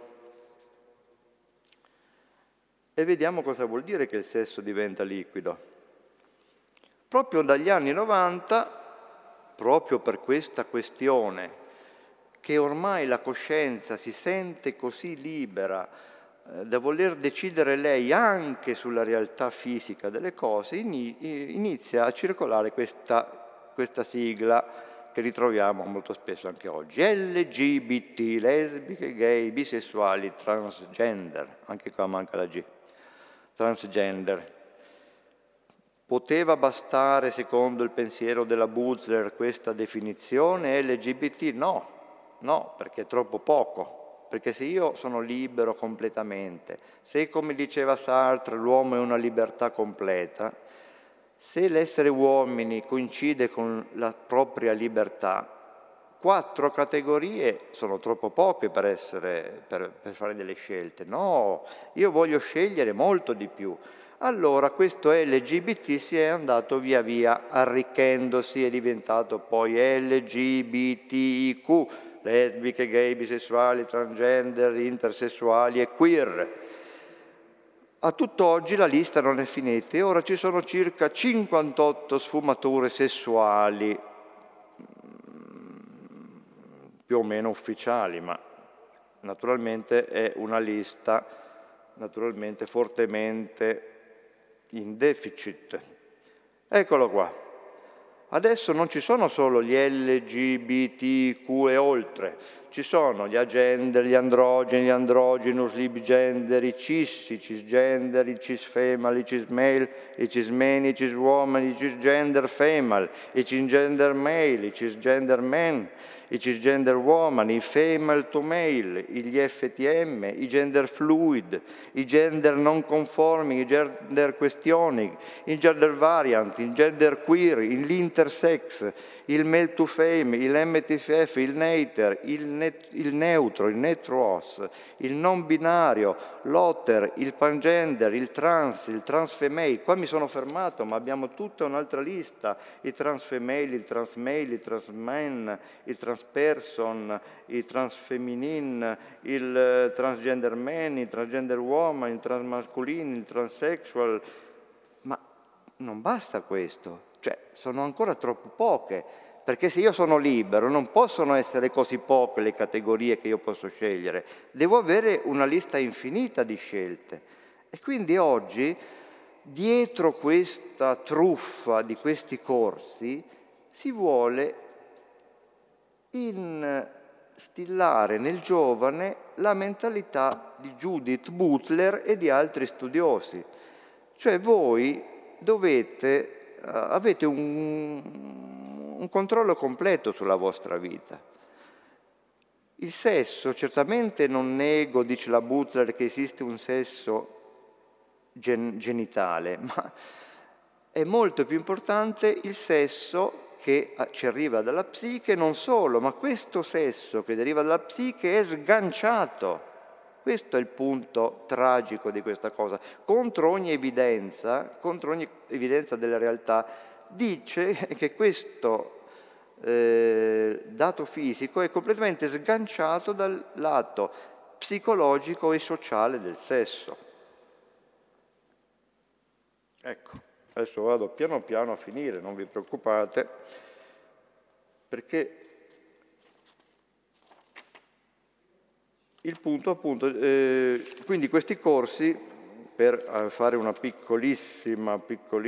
E vediamo cosa vuol dire che il sesso diventa liquido. Proprio dagli anni 90, proprio per questa questione, che ormai la coscienza si sente così libera da voler decidere lei anche sulla realtà fisica delle cose, inizia a circolare questa sigla che ritroviamo molto spesso anche oggi. LGBT, lesbiche, gay, bisessuali, transgender, anche qua manca la G. Transgender. Poteva bastare, secondo il pensiero della Butler, questa definizione LGBT? No, perché è troppo poco. Perché se io sono libero completamente, se, come diceva Sartre, l'uomo è una libertà completa, se l'essere uomini coincide con la propria libertà, 4 categorie sono troppo poche per fare delle scelte. No, io voglio scegliere molto di più. Allora questo LGBT si è andato via via arricchendosi, è diventato poi LGBTIQ, lesbiche, gay, bisessuali, transgender, intersessuali e queer. A tutt'oggi la lista non è finita e ora ci sono circa 58 sfumature sessuali, più o meno ufficiali, ma naturalmente è una lista naturalmente fortemente in deficit. Eccolo qua. Adesso non ci sono solo gli LGBTQ e oltre, ci sono gli agender, gli androgeni, gli androgenous, gli bigender, i cis, i cisgender, i cisfemale, i cismale, i cismeni, i ciswoman, i cisgender female, i cisgender male, i cisgender men, i cisgender woman, i female to male, gli FTM, i gender fluid, i gender non conforming, i gender questioning, i gender variant, il gender queer, l'intersex, il male to femme, il MTFF, il nater, il neutro, il netros, il non binario, l'otter, il pangender, il trans female. Qua mi sono fermato, ma abbiamo tutta un'altra lista: i trans female, il trans male, il trans man, il trans person, il trans feminin, il transgender man, il transgender woman, il trans masculino, il transsexual. Ma non basta questo. Cioè, sono ancora troppo poche, perché se io sono libero non possono essere così poche le categorie che io posso scegliere, devo avere una lista infinita di scelte. E quindi oggi, dietro questa truffa di questi corsi, si vuole instillare nel giovane la mentalità di Judith Butler e di altri studiosi. Cioè voi avete un controllo completo sulla vostra vita. Il sesso, certamente non nego, dice la Butler, che esiste un sesso genitale, ma è molto più importante il sesso che ci arriva dalla psiche, non solo, ma questo sesso che deriva dalla psiche è sganciato. Questo è il punto tragico di questa cosa. Contro ogni evidenza della realtà, dice che questo dato fisico è completamente sganciato dal lato psicologico e sociale del sesso. Ecco, adesso vado piano piano a finire, non vi preoccupate, perché il punto appunto, quindi questi corsi, per fare un piccolissimo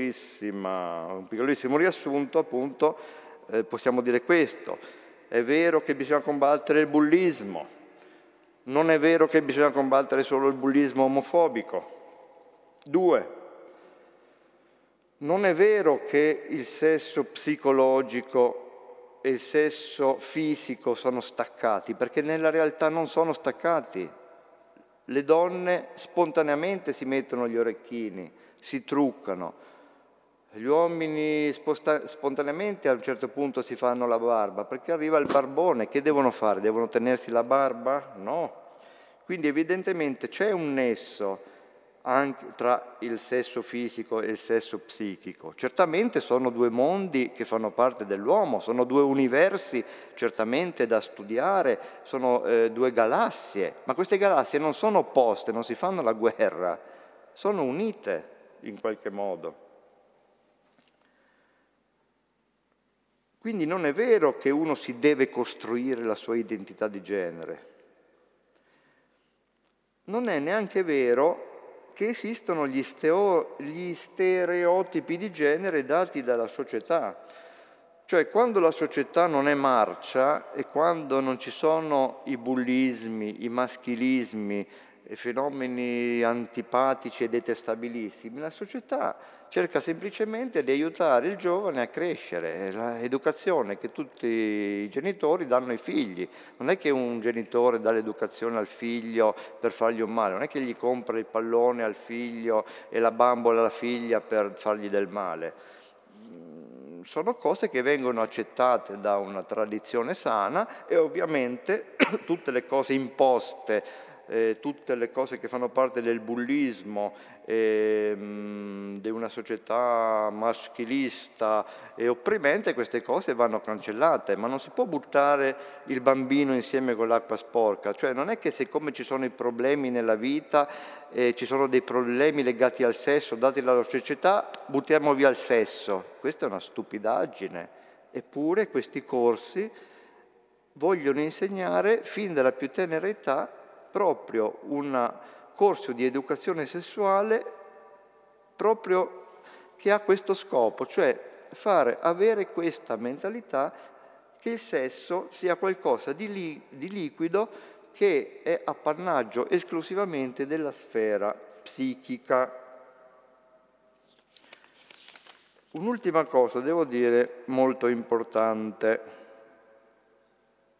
riassunto, appunto, possiamo dire questo: è vero che bisogna combattere il bullismo, non è vero che bisogna combattere solo il bullismo omofobico. 2. Non è vero che il sesso psicologico e il sesso fisico sono staccati, perché nella realtà non sono staccati. Le donne spontaneamente si mettono gli orecchini, si truccano. Gli uomini spontaneamente a un certo punto si fanno la barba, perché arriva il barbone. Che devono fare? Devono tenersi la barba? No. Quindi evidentemente c'è un nesso anche tra il sesso fisico e il sesso psichico. Certamente sono due mondi che fanno parte dell'uomo, sono due universi certamente da studiare, sono due galassie, ma queste galassie non sono opposte, non si fanno la guerra, sono unite in qualche modo. Quindi non è vero che uno si deve costruire la sua identità di genere. Non è neanche vero che esistono gli stereotipi di genere dati dalla società. Cioè, quando la società non è marcia e quando non ci sono i bullismi, i maschilismi, i fenomeni antipatici e detestabilissimi, la società cerca semplicemente di aiutare il giovane a crescere. È l'educazione che tutti i genitori danno ai figli. Non è che un genitore dà l'educazione al figlio per fargli un male, non è che gli compra il pallone al figlio e la bambola alla figlia per fargli del male. Sono cose che vengono accettate da una tradizione sana e ovviamente tutte le cose imposte, tutte le cose che fanno parte del bullismo, di una società maschilista e opprimente, queste cose vanno cancellate, ma non si può buttare il bambino insieme con l'acqua sporca. Cioè non è che siccome ci sono i problemi nella vita, ci sono dei problemi legati al sesso dati dalla società, buttiamo via il sesso. Questa è una stupidaggine. Eppure questi corsi vogliono insegnare fin dalla più tenera età proprio un corso di educazione sessuale proprio che ha questo scopo, cioè avere questa mentalità che il sesso sia qualcosa di liquido che è appannaggio esclusivamente della sfera psichica. Un'ultima cosa, devo dire, molto importante.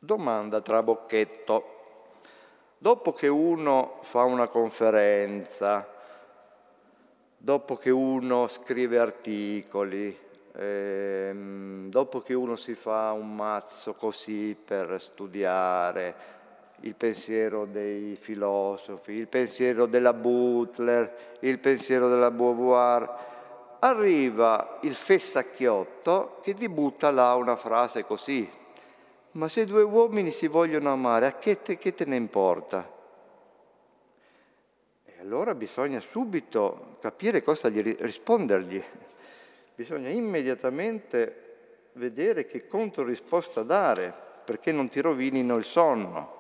Domanda trabocchetto. Dopo che uno fa una conferenza, dopo che uno scrive articoli, dopo che uno si fa un mazzo così per studiare il pensiero dei filosofi, il pensiero della Butler, il pensiero della Beauvoir, arriva il fessacchiotto che ti butta là una frase così: ma se due uomini si vogliono amare, a che te ne importa? E allora bisogna subito capire cosa rispondergli. Bisogna immediatamente vedere che controrisposta dare, perché non ti rovinino il sonno.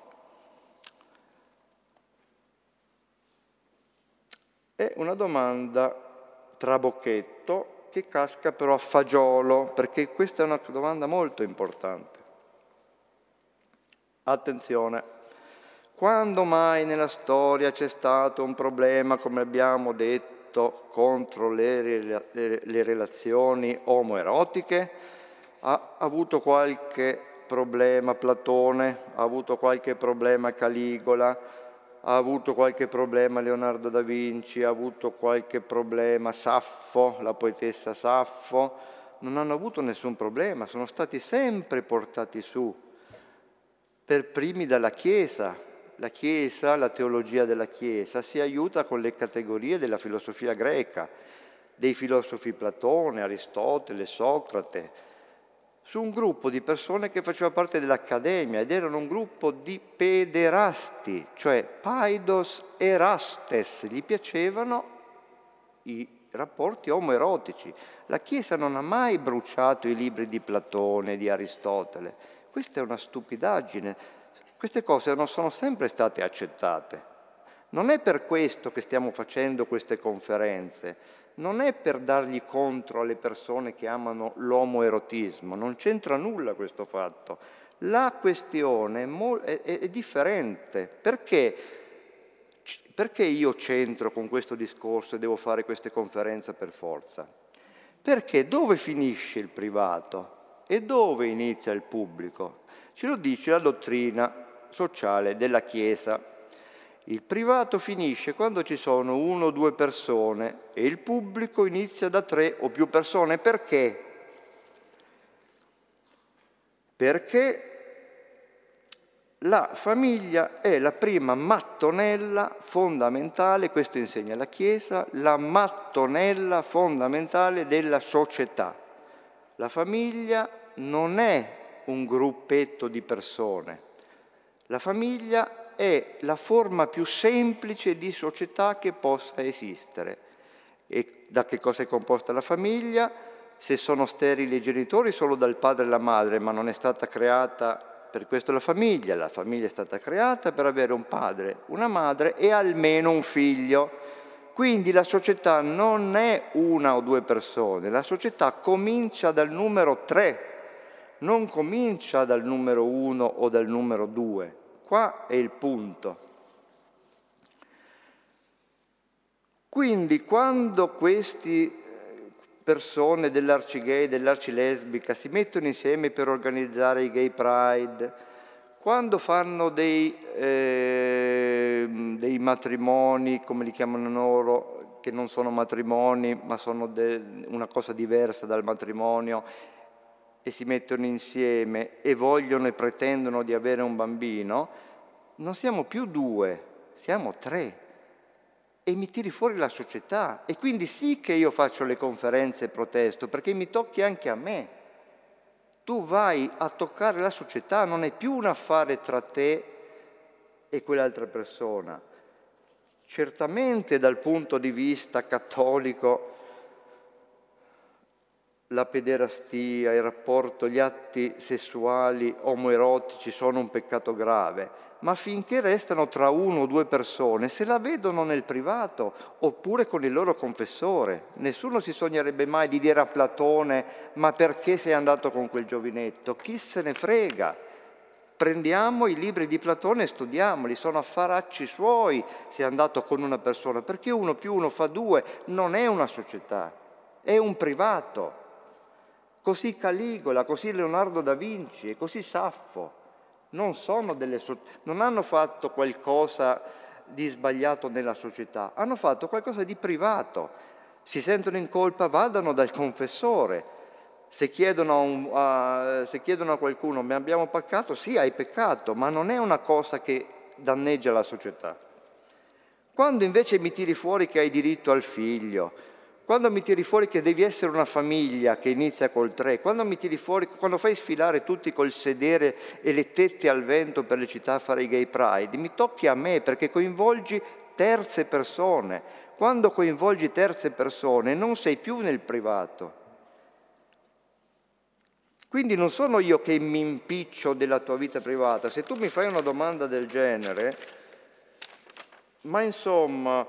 È una domanda trabocchetto che casca però a fagiolo, perché questa è una domanda molto importante. Attenzione, quando mai nella storia c'è stato un problema, come abbiamo detto, contro le relazioni omoerotiche? Ha avuto qualche problema Platone, ha avuto qualche problema Caligola, ha avuto qualche problema Leonardo da Vinci, ha avuto qualche problema Saffo, la poetessa Saffo? Non hanno avuto nessun problema, sono stati sempre portati su, per primi dalla Chiesa. La Chiesa, la teologia della Chiesa, si aiuta con le categorie della filosofia greca, dei filosofi Platone, Aristotele, Socrate, su un gruppo di persone che faceva parte dell'Accademia ed erano un gruppo di pederasti, cioè paidos erastes, gli piacevano i rapporti omoerotici. La Chiesa non ha mai bruciato i libri di Platone, di Aristotele. Questa è una stupidaggine. Queste cose non sono sempre state accettate. Non è per questo che stiamo facendo queste conferenze, non è per dargli contro alle persone che amano l'omoerotismo, non c'entra nulla questo fatto. La questione è differente. Perché io c'entro con questo discorso e devo fare queste conferenze per forza? Perché dove finisce il privato e dove inizia il pubblico? Ce lo dice la dottrina sociale della Chiesa. Il privato finisce quando ci sono 1 o 2 persone e il pubblico inizia da 3 o più persone. Perché? Perché la famiglia è la prima mattonella fondamentale, questo insegna la Chiesa, la mattonella fondamentale della società. La famiglia non è un gruppetto di persone. La famiglia è la forma più semplice di società che possa esistere. E da che cosa è composta la famiglia? Se sono sterili i genitori, solo dal padre e la madre, ma non è stata creata per questo la famiglia è stata creata per avere un padre, una madre e almeno un figlio. Quindi la società non è 1 o 2 persone, la società comincia dal numero 3, non comincia dal numero 1 o dal numero 2. Qua è il punto. Quindi quando queste persone dell'arcigay, dell'arcilesbica si mettono insieme per organizzare i gay pride, quando fanno dei matrimoni, come li chiamano loro, che non sono matrimoni ma sono una cosa diversa dal matrimonio, e si mettono insieme e vogliono e pretendono di avere un bambino, non siamo più 2, siamo 3. E mi tiri fuori la società. E quindi sì che io faccio le conferenze e protesto, perché mi tocchi anche a me. Tu vai a toccare la società, non è più un affare tra te e quell'altra persona. Certamente dal punto di vista cattolico la pederastia, il rapporto, gli atti sessuali omoerotici sono un peccato grave, ma finché restano tra 1 o 2 persone, se la vedono nel privato oppure con il loro confessore. Nessuno si sognerebbe mai di dire a Platone: ma perché sei andato con quel giovinetto? Chi se ne frega? Prendiamo i libri di Platone e studiamoli, sono affaracci suoi se è andato con una persona, perché 1 più 1 fa 2, non è una società, è un privato. Così Caligola, così Leonardo da Vinci e così Saffo. non hanno fatto qualcosa di sbagliato nella società, hanno fatto qualcosa di privato. Si sentono in colpa, vadano dal confessore. Se chiedono a qualcuno, ma abbiamo peccato? Sì, hai peccato, ma non è una cosa che danneggia la società. Quando invece mi tiri fuori che hai diritto al figlio, quando mi tiri fuori che devi essere una famiglia che inizia col 3, quando mi tiri fuori, quando fai sfilare tutti col sedere e le tette al vento per le città a fare i gay pride, mi tocchi a me perché coinvolgi terze persone. Quando coinvolgi terze persone non sei più nel privato. Quindi non sono io che mi impiccio della tua vita privata. Se tu mi fai una domanda del genere, ma insomma,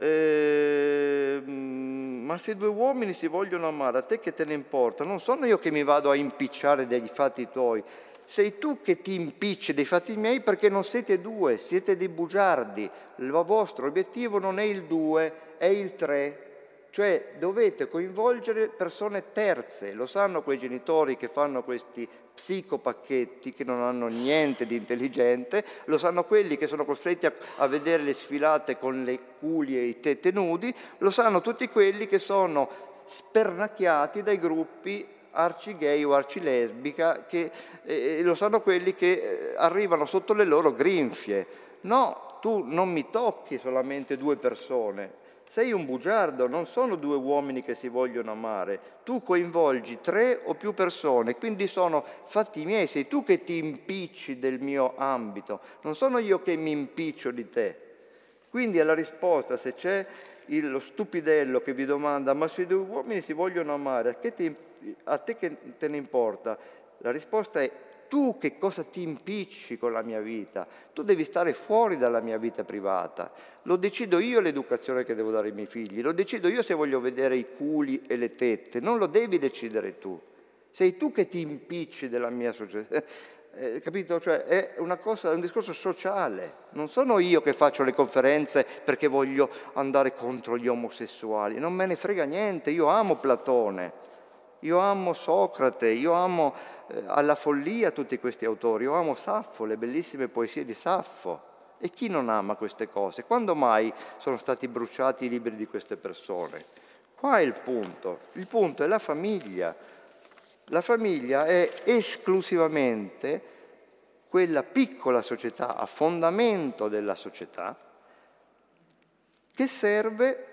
ma se due uomini si vogliono amare, a te che te ne importa? Non sono io che mi vado a impicciare dei fatti tuoi. Sei tu che ti impicci dei fatti miei perché non siete due, siete dei bugiardi. Il vostro obiettivo non è il 2, è il 3. Cioè dovete coinvolgere persone terze, lo sanno quei genitori che fanno questi psicopacchetti che non hanno niente di intelligente, lo sanno quelli che sono costretti a vedere le sfilate con le culi e i tette nudi, lo sanno tutti quelli che sono spernacchiati dai gruppi arci-gay o arci-lesbica, lo sanno quelli che arrivano sotto le loro grinfie. No, tu non mi tocchi solamente due persone. Sei un bugiardo, non sono due uomini che si vogliono amare. Tu coinvolgi 3 o più persone, quindi sono fatti miei, sei tu che ti impicci del mio ambito, non sono io che mi impiccio di te. Quindi alla risposta, se c'è lo stupidello che vi domanda ma se due uomini si vogliono amare, a te che te ne importa? La risposta è: tu che cosa ti impicci con la mia vita? Tu devi stare fuori dalla mia vita privata. Lo decido io l'educazione che devo dare ai miei figli, lo decido io se voglio vedere i culi e le tette, non lo devi decidere tu. Sei tu che ti impicci della mia società. Capito? Cioè è un discorso sociale. Non sono io che faccio le conferenze perché voglio andare contro gli omosessuali. Non me ne frega niente, io amo Platone. Io amo Socrate, io amo alla follia tutti questi autori, io amo Saffo, le bellissime poesie di Saffo. E chi non ama queste cose? Quando mai sono stati bruciati i libri di queste persone? Qua è il punto. Il punto è la famiglia. La famiglia è esclusivamente quella piccola società, a fondamento della società, che serve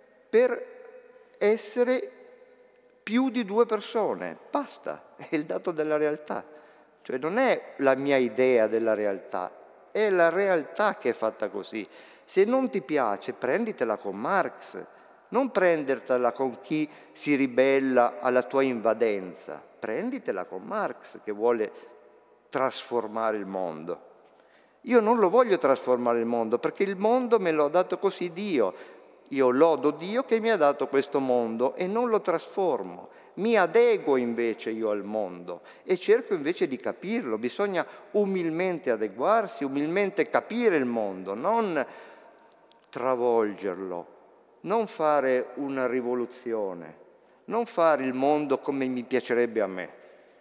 per essere più di 2 persone, basta, è il dato della realtà. Cioè non è la mia idea della realtà, è la realtà che è fatta così. Se non ti piace, prenditela con Marx, non prendertela con chi si ribella alla tua invadenza, prenditela con Marx che vuole trasformare il mondo. Io non lo voglio trasformare il mondo perché il mondo me lo ha dato così Dio. Io lodo Dio che mi ha dato questo mondo e non lo trasformo. Mi adeguo invece io al mondo e cerco invece di capirlo. Bisogna umilmente adeguarsi, umilmente capire il mondo, non travolgerlo, non fare una rivoluzione, non fare il mondo come mi piacerebbe a me.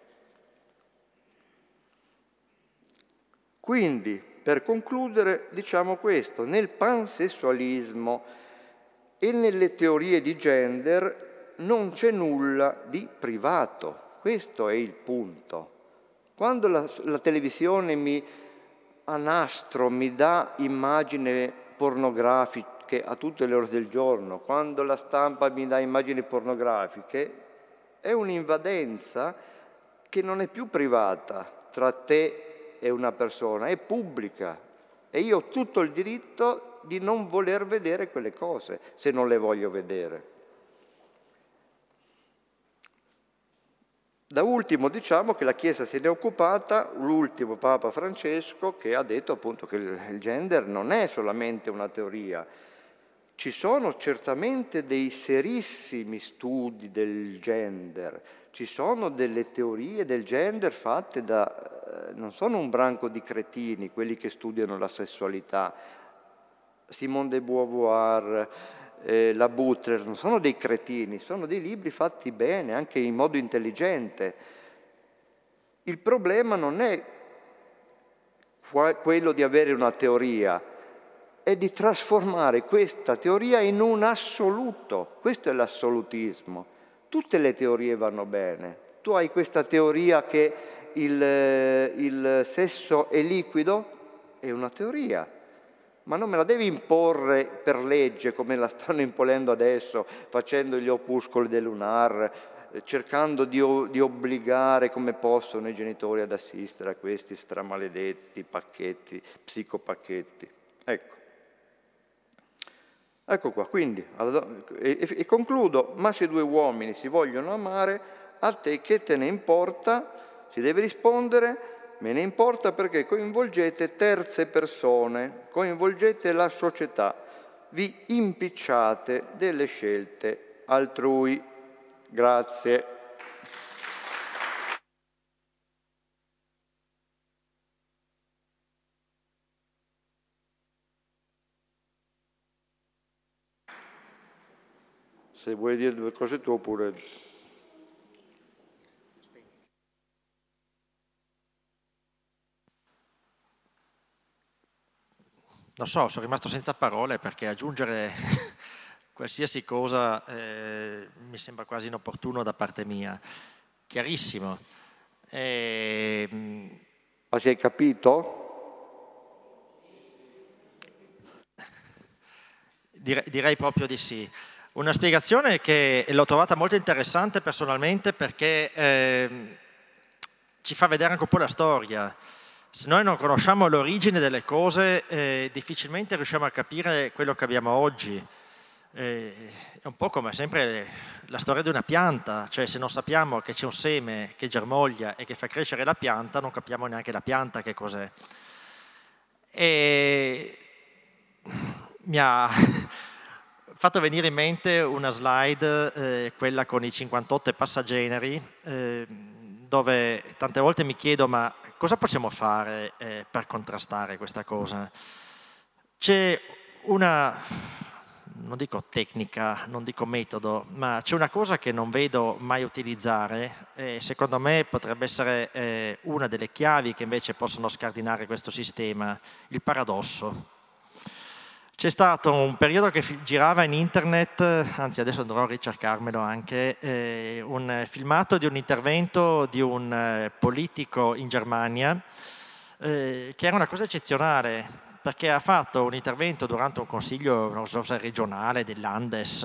Quindi, per concludere, diciamo questo: nel pansessualismo e nelle teorie di gender non c'è nulla di privato, questo è il punto. Quando la televisione a nastro mi dà immagini pornografiche a tutte le ore del giorno, quando la stampa mi dà immagini pornografiche, è un'invadenza che non è più privata tra te e una persona, è pubblica e io ho tutto il diritto di non voler vedere quelle cose, se non le voglio vedere. Da ultimo diciamo che la Chiesa se ne è occupata, l'ultimo Papa Francesco, che ha detto appunto che il gender non è solamente una teoria. Ci sono certamente dei serissimi studi del gender, ci sono delle teorie del gender fatte non sono un branco di cretini, quelli che studiano la sessualità. Simone de Beauvoir, la Butler, non sono dei cretini, sono dei libri fatti bene, anche in modo intelligente. Il problema non è quello di avere una teoria, è di trasformare questa teoria in un assoluto. Questo è l'assolutismo. Tutte le teorie vanno bene. Tu hai questa teoria che il sesso è liquido, è una teoria, ma non me la devi imporre per legge come la stanno imponendo adesso, facendo gli opuscoli dell'UNAR, cercando di obbligare come possono i genitori ad assistere a questi stramaledetti pacchetti, psicopacchetti. Ecco qua, quindi, e concludo, ma se due uomini si vogliono amare, a te che te ne importa? Si deve rispondere, me ne importa perché coinvolgete terze persone, coinvolgete la società, vi impicciate delle scelte altrui. Grazie. Se vuoi dire due cose tu oppure... Non so, sono rimasto senza parole perché aggiungere qualsiasi cosa mi sembra quasi inopportuno da parte mia. Chiarissimo. Ma ci hai capito? Direi proprio di sì. Una spiegazione che l'ho trovata molto interessante personalmente perché ci fa vedere anche un po' la storia. Se noi non conosciamo l'origine delle cose, difficilmente riusciamo a capire quello che abbiamo oggi. È un po' come sempre la storia di una pianta, cioè se non sappiamo che c'è un seme che germoglia e che fa crescere la pianta, non capiamo neanche la pianta che cos'è. E mi ha fatto venire in mente una slide, quella con i 58 passageneri, dove tante volte mi chiedo ma cosa possiamo fare per contrastare questa cosa? C'è una, non dico tecnica, non dico metodo, ma c'è una cosa che non vedo mai utilizzare e secondo me potrebbe essere una delle chiavi che invece possono scardinare questo sistema, il paradosso. C'è stato un periodo che girava in internet, anzi adesso dovrò ricercarmelo anche, un filmato di un intervento di un politico in Germania che era una cosa eccezionale perché ha fatto un intervento durante un consiglio, non so se regionale, del Landes,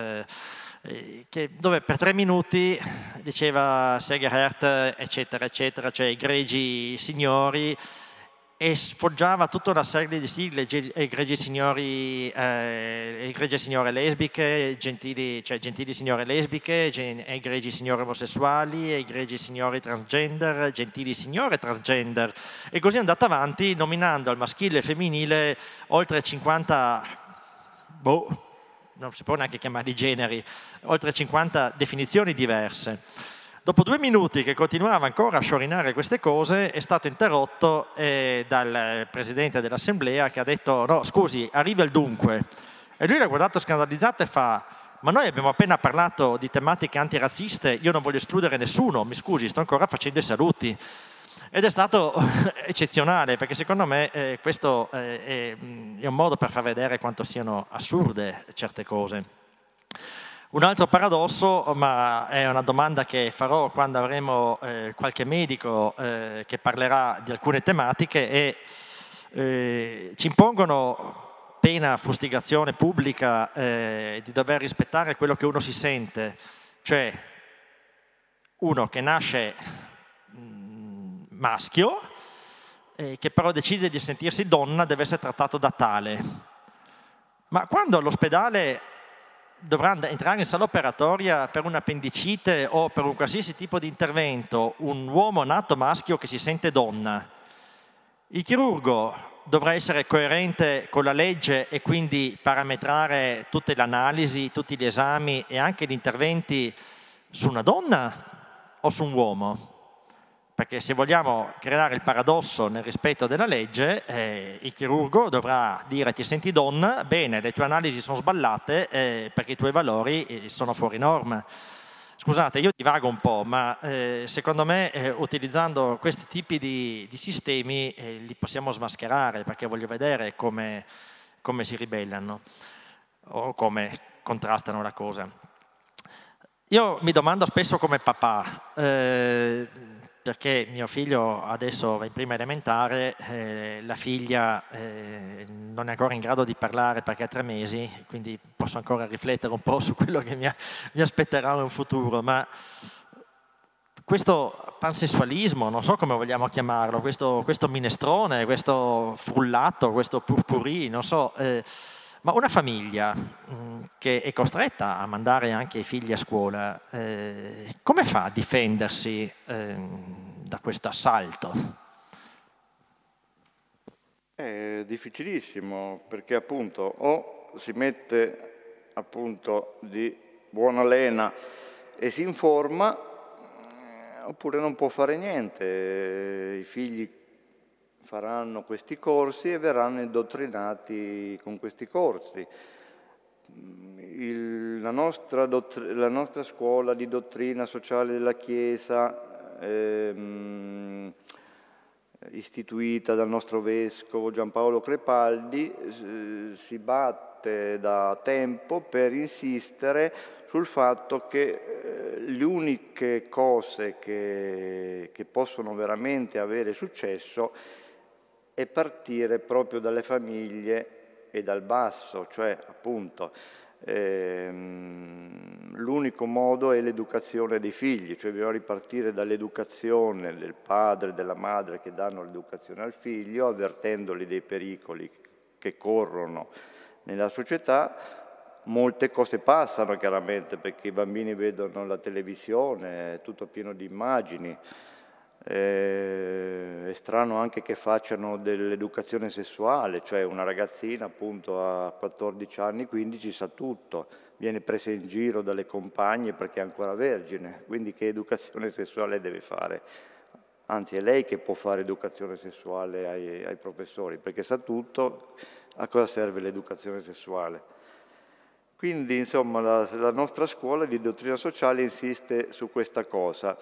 dove per 3 minuti diceva Sehr geehrte, eccetera, eccetera, cioè egregi signori, e sfoggiava tutta una serie di sigle, egregi signori, egregie signore lesbiche, gentili signore lesbiche, egregi signori omosessuali, egregi signori transgender, gentili signore transgender, e così è andato avanti nominando al maschile e femminile oltre 50, non si può neanche chiamarli generi, oltre 50 definizioni diverse. Dopo 2 minuti che continuava ancora a sciorinare queste cose è stato interrotto dal presidente dell'assemblea che ha detto no scusi, arrivi al dunque, e lui l'ha guardato scandalizzato e fa ma noi abbiamo appena parlato di tematiche antirazziste, io non voglio escludere nessuno, mi scusi, sto ancora facendo i saluti. Ed è stato eccezionale perché secondo me questo è un modo per far vedere quanto siano assurde certe cose. Un altro paradosso, ma è una domanda che farò quando avremo qualche medico che parlerà di alcune tematiche, è ci impongono pena, fustigazione pubblica di dover rispettare quello che uno si sente, cioè uno che nasce maschio che però decide di sentirsi donna deve essere trattato da tale. Ma quando all'ospedale dovrà entrare in sala operatoria per un'appendicite o per un qualsiasi tipo di intervento un uomo nato maschio che si sente donna, il chirurgo dovrà essere coerente con la legge e quindi parametrare tutte le analisi, tutti gli esami e anche gli interventi su una donna o su un uomo? Perché se vogliamo creare il paradosso nel rispetto della legge, il chirurgo dovrà dire ti senti donna, bene, le tue analisi sono sballate perché i tuoi valori sono fuori norma. Scusate, io divago un po', ma secondo me utilizzando questi tipi di sistemi li possiamo smascherare, perché voglio vedere come si ribellano o come contrastano la cosa. Io mi domando spesso come papà, perché mio figlio adesso va in prima elementare, la figlia non è ancora in grado di parlare perché ha 3 mesi, quindi posso ancora riflettere un po' su quello che mi aspetterà in futuro, ma questo pansessualismo, non so come vogliamo chiamarlo, questo minestrone, questo frullato, questo purpurì, non so, ma una famiglia che è costretta a mandare anche i figli a scuola, come fa a difendersi da questo assalto? È difficilissimo, perché appunto o si mette appunto di buona lena e si informa, oppure non può fare niente. I figli faranno questi corsi e verranno indottrinati con questi corsi. La nostra scuola di dottrina sociale della Chiesa, istituita dal nostro vescovo Giampaolo Crepaldi, si batte da tempo per insistere sul fatto che le uniche cose che possono veramente avere successo è partire proprio dalle famiglie e dal basso, cioè appunto l'unico modo è l'educazione dei figli, cioè bisogna ripartire dall'educazione del padre e della madre che danno l'educazione al figlio, avvertendoli dei pericoli che corrono nella società. Molte cose passano chiaramente perché i bambini vedono la televisione, è tutto pieno di immagini. È strano anche che facciano dell'educazione sessuale, cioè una ragazzina appunto a 14 anni, 15 sa tutto, viene presa in giro dalle compagne perché è ancora vergine, quindi che educazione sessuale deve fare? Anzi è lei che può fare educazione sessuale ai professori, perché sa tutto. A cosa serve l'educazione sessuale? Quindi insomma la nostra scuola di dottrina sociale insiste su questa cosa.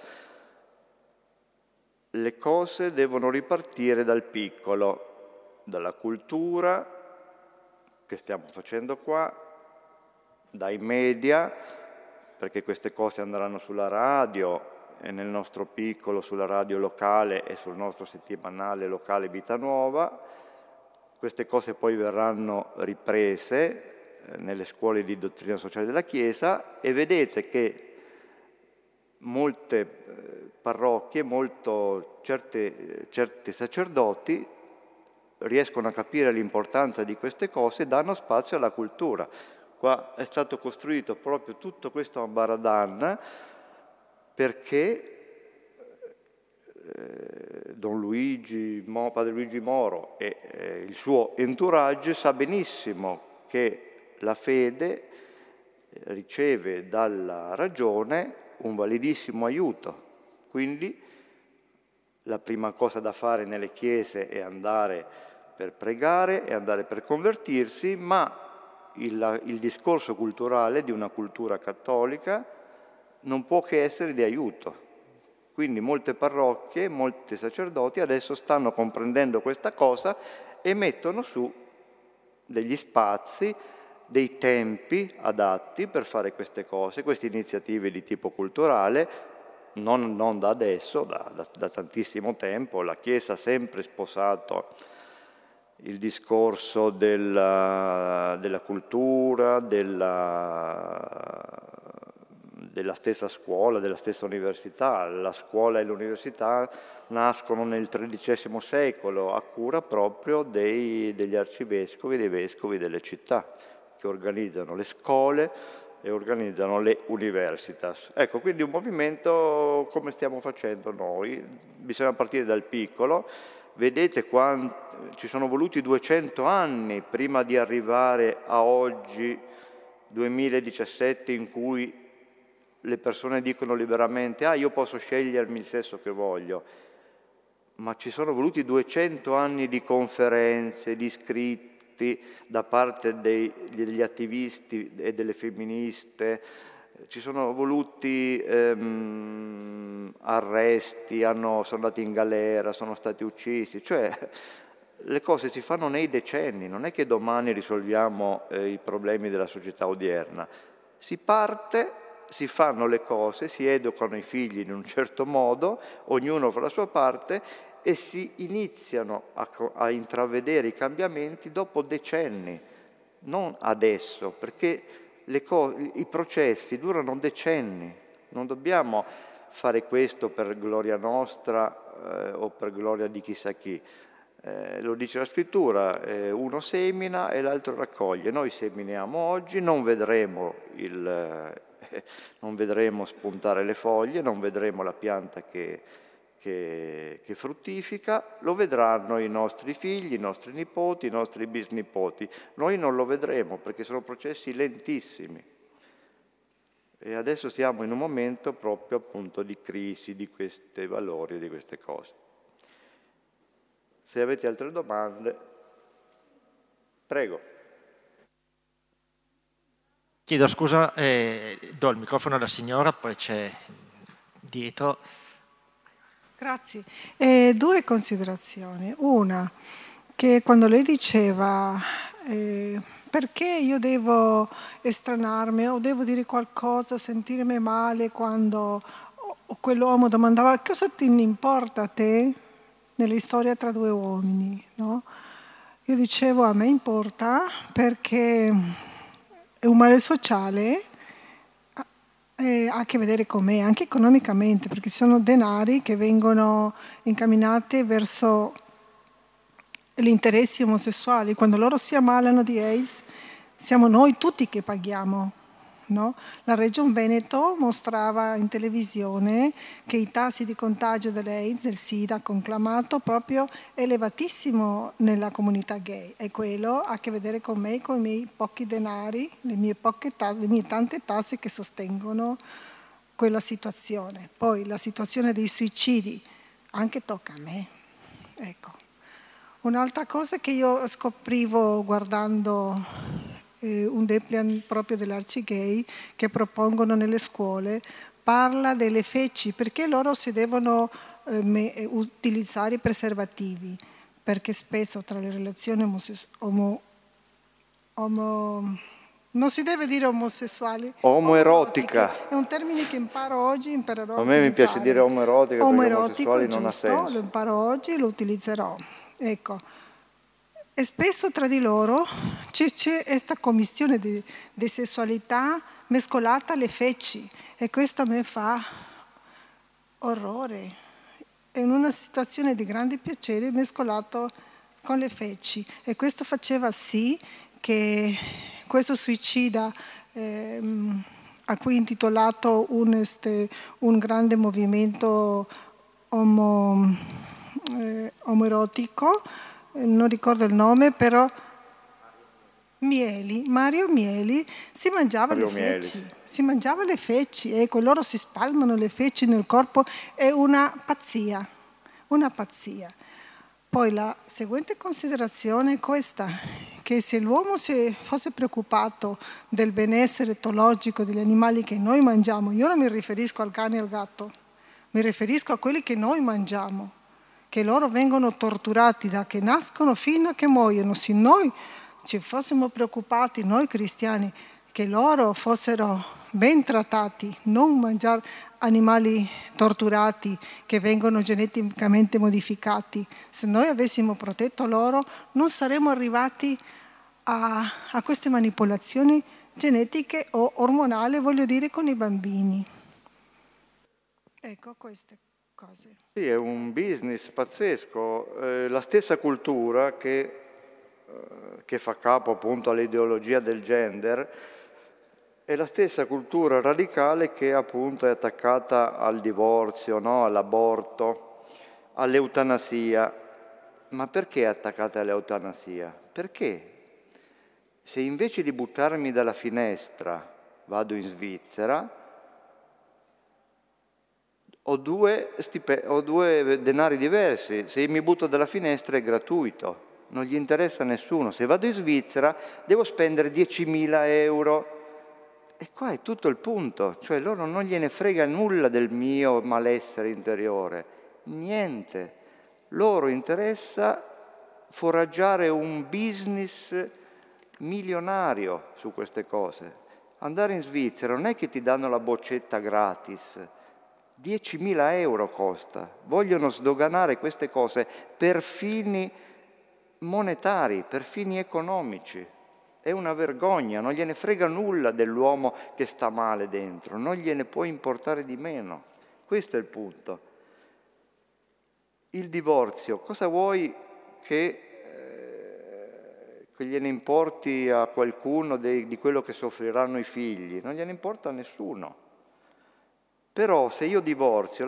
Le cose devono ripartire dal piccolo, dalla cultura che stiamo facendo qua, dai media, perché queste cose andranno sulla radio e nel nostro piccolo sulla radio locale e sul nostro settimanale locale Vita Nuova. Queste cose poi verranno riprese nelle scuole di dottrina sociale della Chiesa e vedete che molte parrocchie, certi sacerdoti riescono a capire l'importanza di queste cose e danno spazio alla cultura. Qua è stato costruito proprio tutto questo ambaradan perché Padre Luigi Moro e il suo entourage sa benissimo che la fede riceve dalla ragione un validissimo aiuto. Quindi la prima cosa da fare nelle chiese è andare per pregare, è andare per convertirsi, ma il discorso culturale di una cultura cattolica non può che essere di aiuto. Quindi molte parrocchie, molti sacerdoti adesso stanno comprendendo questa cosa e mettono su degli spazi, dei tempi adatti per fare queste cose, queste iniziative di tipo culturale, non da adesso, da tantissimo tempo. La Chiesa ha sempre sposato il discorso della cultura, della stessa scuola, della stessa università. La scuola e l'università nascono nel XIII secolo a cura proprio degli arcivescovi e dei vescovi delle città, che organizzano le scuole e organizzano le universitas. Ecco, quindi un movimento come stiamo facendo noi. Bisogna partire dal piccolo. Vedete ci sono voluti 200 anni prima di arrivare a oggi, 2017, in cui le persone dicono liberamente io posso scegliermi il sesso che voglio. Ma ci sono voluti 200 anni di conferenze, di scritti da parte degli attivisti e delle femministe, ci sono voluti arresti, sono andati in galera, sono stati uccisi, cioè le cose si fanno nei decenni, non è che domani risolviamo i problemi della società odierna. Si parte, si fanno le cose, si educano i figli in un certo modo, ognuno fa la sua parte e si iniziano a intravedere i cambiamenti dopo decenni, non adesso, perché i processi durano decenni. Non dobbiamo fare questo per gloria nostra o per gloria di chissà chi. Lo dice la scrittura, uno semina e l'altro raccoglie. Noi seminiamo oggi, non vedremo spuntare le foglie, non vedremo la pianta che fruttifica, lo vedranno i nostri figli, i nostri nipoti, i nostri bisnipoti. Noi non lo vedremo perché sono processi lentissimi. E adesso siamo in un momento proprio appunto di crisi di questi valori e di queste cose. Se avete altre domande, prego. Chiedo scusa, do il microfono alla signora, poi c'è dietro. Grazie. Due considerazioni. Una, che quando lei diceva perché io devo estranarmi o devo dire qualcosa o sentirmi male quando quell'uomo domandava cosa ti importa a te nella storia tra due uomini, no? Io dicevo a me importa perché è un male sociale, ha a che vedere con me, anche economicamente, perché sono denari che vengono incamminati verso gli interessi omosessuali. Quando loro si ammalano di AIDS, siamo noi tutti che paghiamo, no? La Regione Veneto mostrava in televisione che i tassi di contagio dell'AIDS, del SIDA conclamato, proprio elevatissimo nella comunità gay. E quello ha a che vedere con me, con i miei pochi denari, le mie tante tasse che sostengono quella situazione. Poi la situazione dei suicidi anche tocca a me. Ecco. Un'altra cosa che io scoprivo guardando un Deplian proprio dell'Arcigay che propongono nelle scuole, parla delle feci, perché loro si devono utilizzare i preservativi, perché spesso tra le relazioni non si deve dire omosessuali. Omoerotica. È un termine che imparo oggi, imparerò a me utilizzare. Mi piace dire omoerotica perché omosessuali non ha giusto, senso. Lo imparo oggi e lo utilizzerò. Ecco. E spesso tra di loro c'è questa commistione di sessualità mescolata alle feci e questo a me fa orrore. È in una situazione di grande piacere mescolato con le feci e questo faceva sì che questo suicida a cui è intitolato un grande movimento omoerotico, non ricordo il nome, però Mario Mieli si mangiava le feci, ecco, loro si spalmano le feci nel corpo, è una pazzia. Poi la seguente considerazione è questa, che se l'uomo fosse preoccupato del benessere etologico degli animali che noi mangiamo, io non mi riferisco al cane e al gatto, mi riferisco a quelli che noi mangiamo, che loro vengono torturati da che nascono fino a che muoiono. Se noi ci fossimo preoccupati, noi cristiani, che loro fossero ben trattati, non mangiare animali torturati che vengono geneticamente modificati, se noi avessimo protetto loro, non saremmo arrivati a queste manipolazioni genetiche o ormonali, voglio dire, con i bambini. Ecco, queste cose. Sì, è un business pazzesco. La stessa cultura che fa capo appunto all'ideologia del gender è la stessa cultura radicale che appunto è attaccata al divorzio, no? All'aborto, all'eutanasia. Ma perché è attaccata all'eutanasia? Perché se invece di buttarmi dalla finestra vado in Svizzera, ho due denari diversi. Se mi butto dalla finestra è gratuito, non gli interessa a nessuno. Se vado in Svizzera devo spendere 10.000 euro E qua è tutto il punto, cioè loro non gliene frega nulla del mio malessere interiore, niente. Loro interessa foraggiare un business milionario su queste cose. Andare in Svizzera non è che ti danno la boccetta gratis, 10.000 euro costa. Vogliono sdoganare queste cose per fini monetari, per fini economici. È una vergogna, non gliene frega nulla dell'uomo che sta male dentro, non gliene può importare di meno. Questo è il punto. Il divorzio, cosa vuoi che gliene importi a qualcuno di quello che soffriranno i figli? Non gliene importa a nessuno. Però se io divorzio,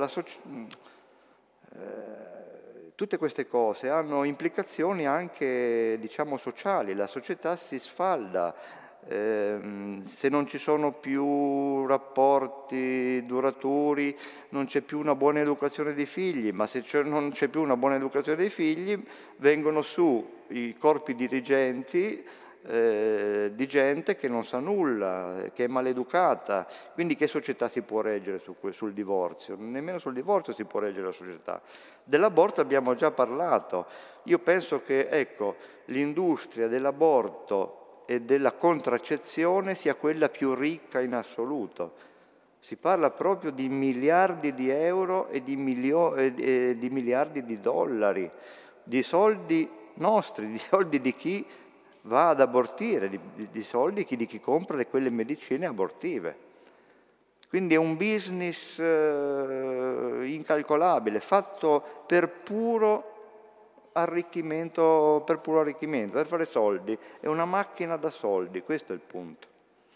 tutte queste cose hanno implicazioni anche, diciamo, sociali. La società si sfalda, se non ci sono più rapporti duraturi, non c'è più una buona educazione dei figli, ma se non c'è più una buona educazione dei figli, vengono su i corpi dirigenti di gente che non sa nulla, che è maleducata. Quindi che società si può reggere sul divorzio? Nemmeno sul divorzio si può reggere la società. Dell'aborto abbiamo già parlato. Io penso che, ecco, l'industria dell'aborto e della contraccezione sia quella più ricca in assoluto. Si parla proprio di miliardi di euro e di miliardi di dollari, di soldi nostri, di soldi di chi va ad abortire, di soldi di chi compra quelle medicine abortive. Quindi è un business incalcolabile, fatto per puro arricchimento, per fare soldi. È una macchina da soldi, questo è il punto.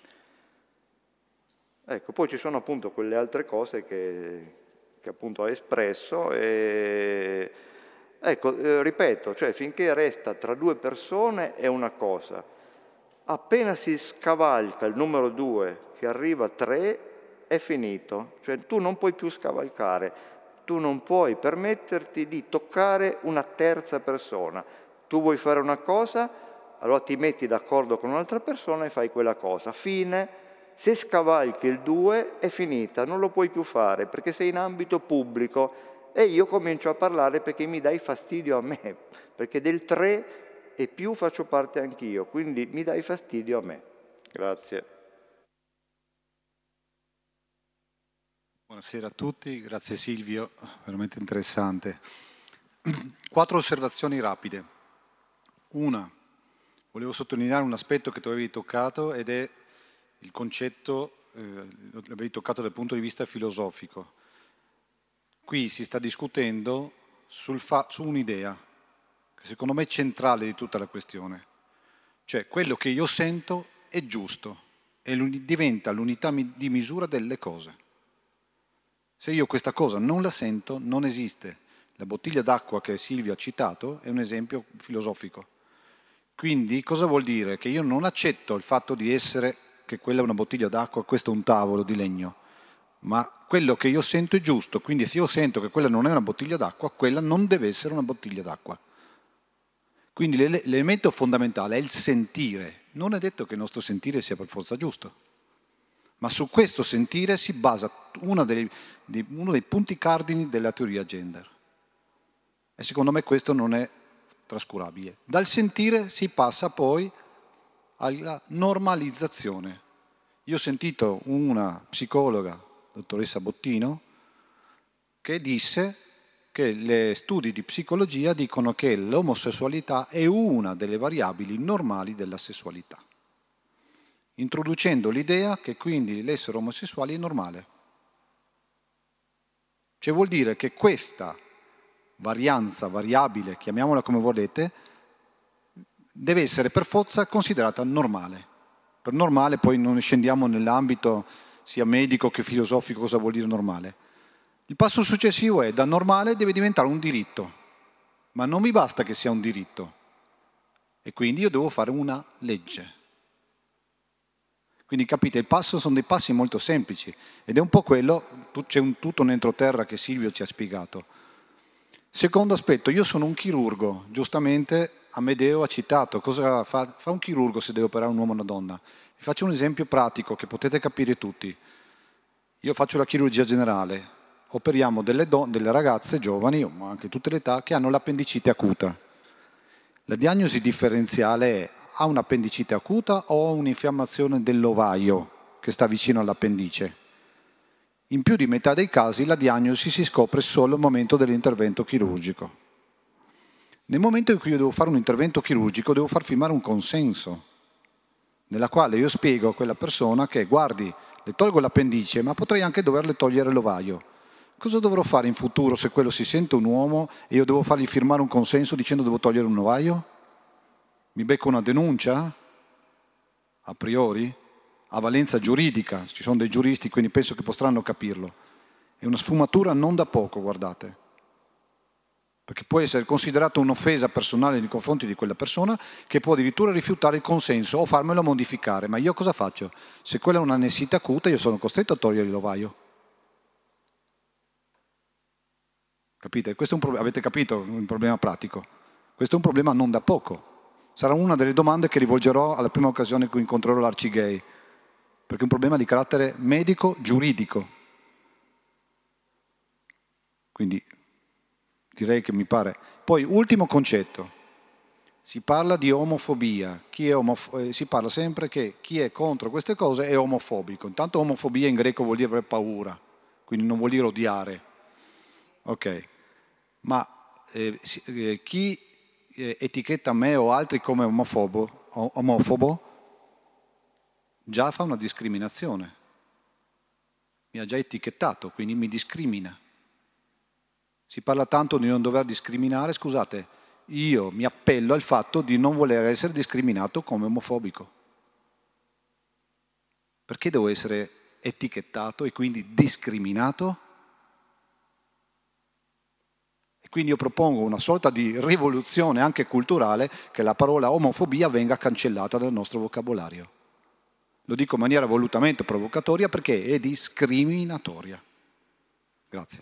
Ecco, poi ci sono appunto quelle altre cose che appunto ha espresso e... Ecco, ripeto, cioè finché resta tra due persone è una cosa. Appena si scavalca il numero 2, che arriva a 3, è finito. Cioè tu non puoi più scavalcare, tu non puoi permetterti di toccare una terza persona. Tu vuoi fare una cosa, allora ti metti d'accordo con un'altra persona e fai quella cosa. Fine. Se scavalchi il 2 è finita, non lo puoi più fare perché sei in ambito pubblico. E io comincio a parlare perché mi dai fastidio a me, perché del 3 e più faccio parte anch'io, quindi mi dai fastidio a me. Grazie. Buonasera a tutti, grazie Silvio, veramente interessante. 4 osservazioni rapide. Una, volevo sottolineare un aspetto che tu avevi toccato ed è il concetto, l'avevi toccato dal punto di vista filosofico. Qui si sta discutendo su un'idea che secondo me è centrale di tutta la questione, cioè quello che io sento è giusto e diventa l'unità di misura delle cose. Se io questa cosa non la sento, non esiste. La bottiglia d'acqua che Silvio ha citato è un esempio filosofico. Quindi cosa vuol dire? Che io non accetto il fatto di essere che quella è una bottiglia d'acqua, questo è un tavolo di legno. Ma quello che io sento è giusto, quindi se io sento che quella non è una bottiglia d'acqua, quella non deve essere una bottiglia d'acqua. Quindi l'elemento fondamentale è il sentire. Non è detto che il nostro sentire sia per forza giusto, ma su questo sentire si basa uno dei punti cardini della teoria gender. E secondo me questo non è trascurabile. Dal sentire si passa poi alla normalizzazione. Io ho sentito una psicologa, dottoressa Bottino, che disse che gli studi di psicologia dicono che l'omosessualità è una delle variabili normali della sessualità, introducendo l'idea che quindi l'essere omosessuali è normale. Cioè vuol dire che questa varianza, variabile, chiamiamola come volete, deve essere per forza considerata normale. Per normale poi non scendiamo nell'ambito sia medico che filosofico cosa vuol dire normale. Il passo successivo è da normale deve diventare un diritto, ma non mi basta che sia un diritto e quindi io devo fare una legge. Quindi capite, sono dei passi molto semplici ed è un po' quello, c'è tutto un entroterra che Silvio ci ha spiegato. Secondo aspetto, io sono un chirurgo, giustamente Amedeo ha citato, cosa fa un chirurgo se deve operare un uomo o una donna? Vi faccio un esempio pratico che potete capire tutti. Io faccio la chirurgia generale, operiamo delle ragazze giovani, ma anche tutte le età, che hanno l'appendicite acuta. La diagnosi differenziale è: ha un'appendicite acuta o un'infiammazione dell'ovaio che sta vicino all'appendice? In più di metà dei casi la diagnosi si scopre solo al momento dell'intervento chirurgico. Nel momento in cui io devo fare un intervento chirurgico devo far firmare un consenso, nella quale io spiego a quella persona che, guardi, le tolgo l'appendice, ma potrei anche doverle togliere l'ovaio. Cosa dovrò fare in futuro se quello si sente un uomo e io devo fargli firmare un consenso dicendo devo togliere un ovaio? Mi becco una denuncia? A priori? Ha valenza giuridica, ci sono dei giuristi, quindi penso che potranno capirlo. È una sfumatura non da poco, guardate. Perché può essere considerato un'offesa personale nei confronti di quella persona, che può addirittura rifiutare il consenso o farmelo modificare. Ma io cosa faccio? Se quella è una necessità acuta, io sono costretto a togliere l'ovaio. Capite? Questo è avete capito un problema pratico? Questo è un problema non da poco. Sarà una delle domande che rivolgerò alla prima occasione in cui incontrerò l'Arcigay, perché è un problema di carattere medico-giuridico. Quindi direi che mi pare. Poi, ultimo concetto. Si parla di omofobia. Si parla sempre che chi è contro queste cose è omofobico. Intanto omofobia in greco vuol dire avere paura, quindi non vuol dire odiare. Ok. Ma chi etichetta me o altri come omofobo già fa una discriminazione. Mi ha già etichettato, quindi mi discrimina. Si parla tanto di non dover discriminare, scusate, io mi appello al fatto di non voler essere discriminato come omofobico. Perché devo essere etichettato e quindi discriminato? E quindi io propongo una sorta di rivoluzione anche culturale, che la parola omofobia venga cancellata dal nostro vocabolario. Lo dico in maniera volutamente provocatoria perché è discriminatoria. Grazie.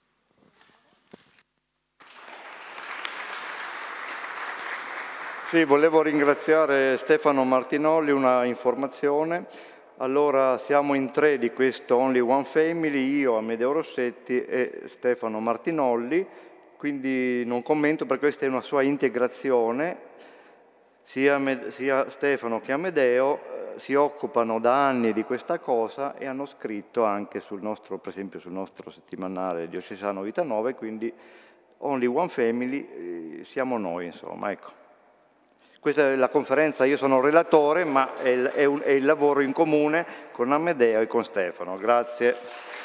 Sì, volevo ringraziare Stefano Martinolli, una informazione. Allora, siamo in 3 di questo Only One Family, io, Amedeo Rossetti e Stefano Martinolli, quindi non commento perché questa è una sua integrazione. Sia Stefano che Amedeo si occupano da anni di questa cosa e hanno scritto anche sul nostro, per esempio sul nostro settimanale diocesano Vita Nuova, quindi Only One Family siamo noi, insomma, ecco. Questa è la conferenza, io sono relatore, ma è il lavoro in comune con Amedeo e con Stefano. Grazie.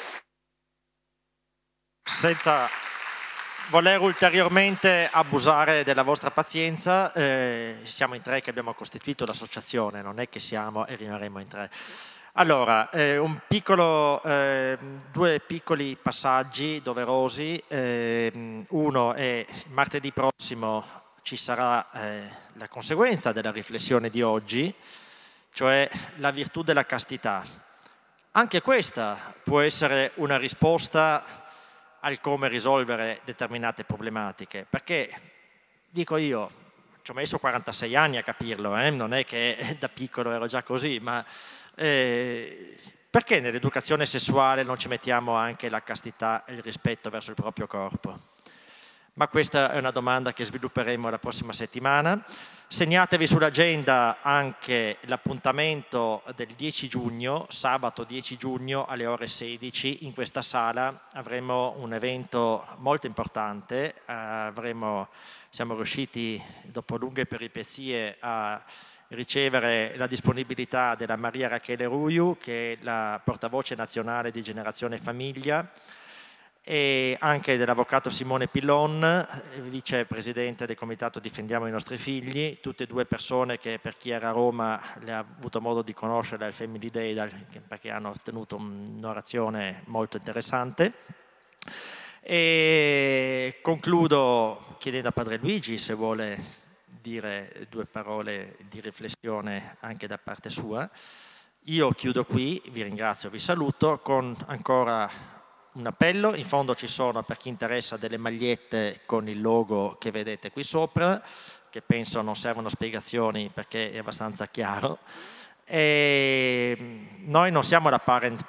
Senza voler ulteriormente abusare della vostra pazienza, siamo in 3 che abbiamo costituito l'associazione, non è che siamo e rimarremo in 3. Allora, 2 piccoli passaggi doverosi. Uno è martedì prossimo ci sarà la conseguenza della riflessione di oggi, cioè la virtù della castità. Anche questa può essere una risposta al come risolvere determinate problematiche, perché, dico io, ci ho messo 46 anni a capirlo, non è che da piccolo ero già così, ma perché nell'educazione sessuale non ci mettiamo anche la castità e il rispetto verso il proprio corpo? Ma questa è una domanda che svilupperemo la prossima settimana. Segnatevi sull'agenda anche l'appuntamento del 10 giugno, sabato 10 giugno alle ore 16. In questa sala avremo un evento molto importante. Siamo riusciti, dopo lunghe peripezie, a ricevere la disponibilità della Maria Rachele Ruiu, che è la portavoce nazionale di Generazione Famiglia, e anche dell'avvocato Simone Pillon, vicepresidente del comitato Difendiamo i nostri figli, tutte e 2 persone che, per chi era a Roma le ha avuto modo di conoscere al Family Day, perché hanno tenuto un'orazione molto interessante. E concludo chiedendo a Padre Luigi se vuole dire 2 parole di riflessione anche da parte sua. Io chiudo qui, vi ringrazio, vi saluto con ancora un appello. In fondo ci sono, per chi interessa, delle magliette con il logo che vedete qui sopra, che penso non servono spiegazioni perché è abbastanza chiaro. E noi non siamo la Planet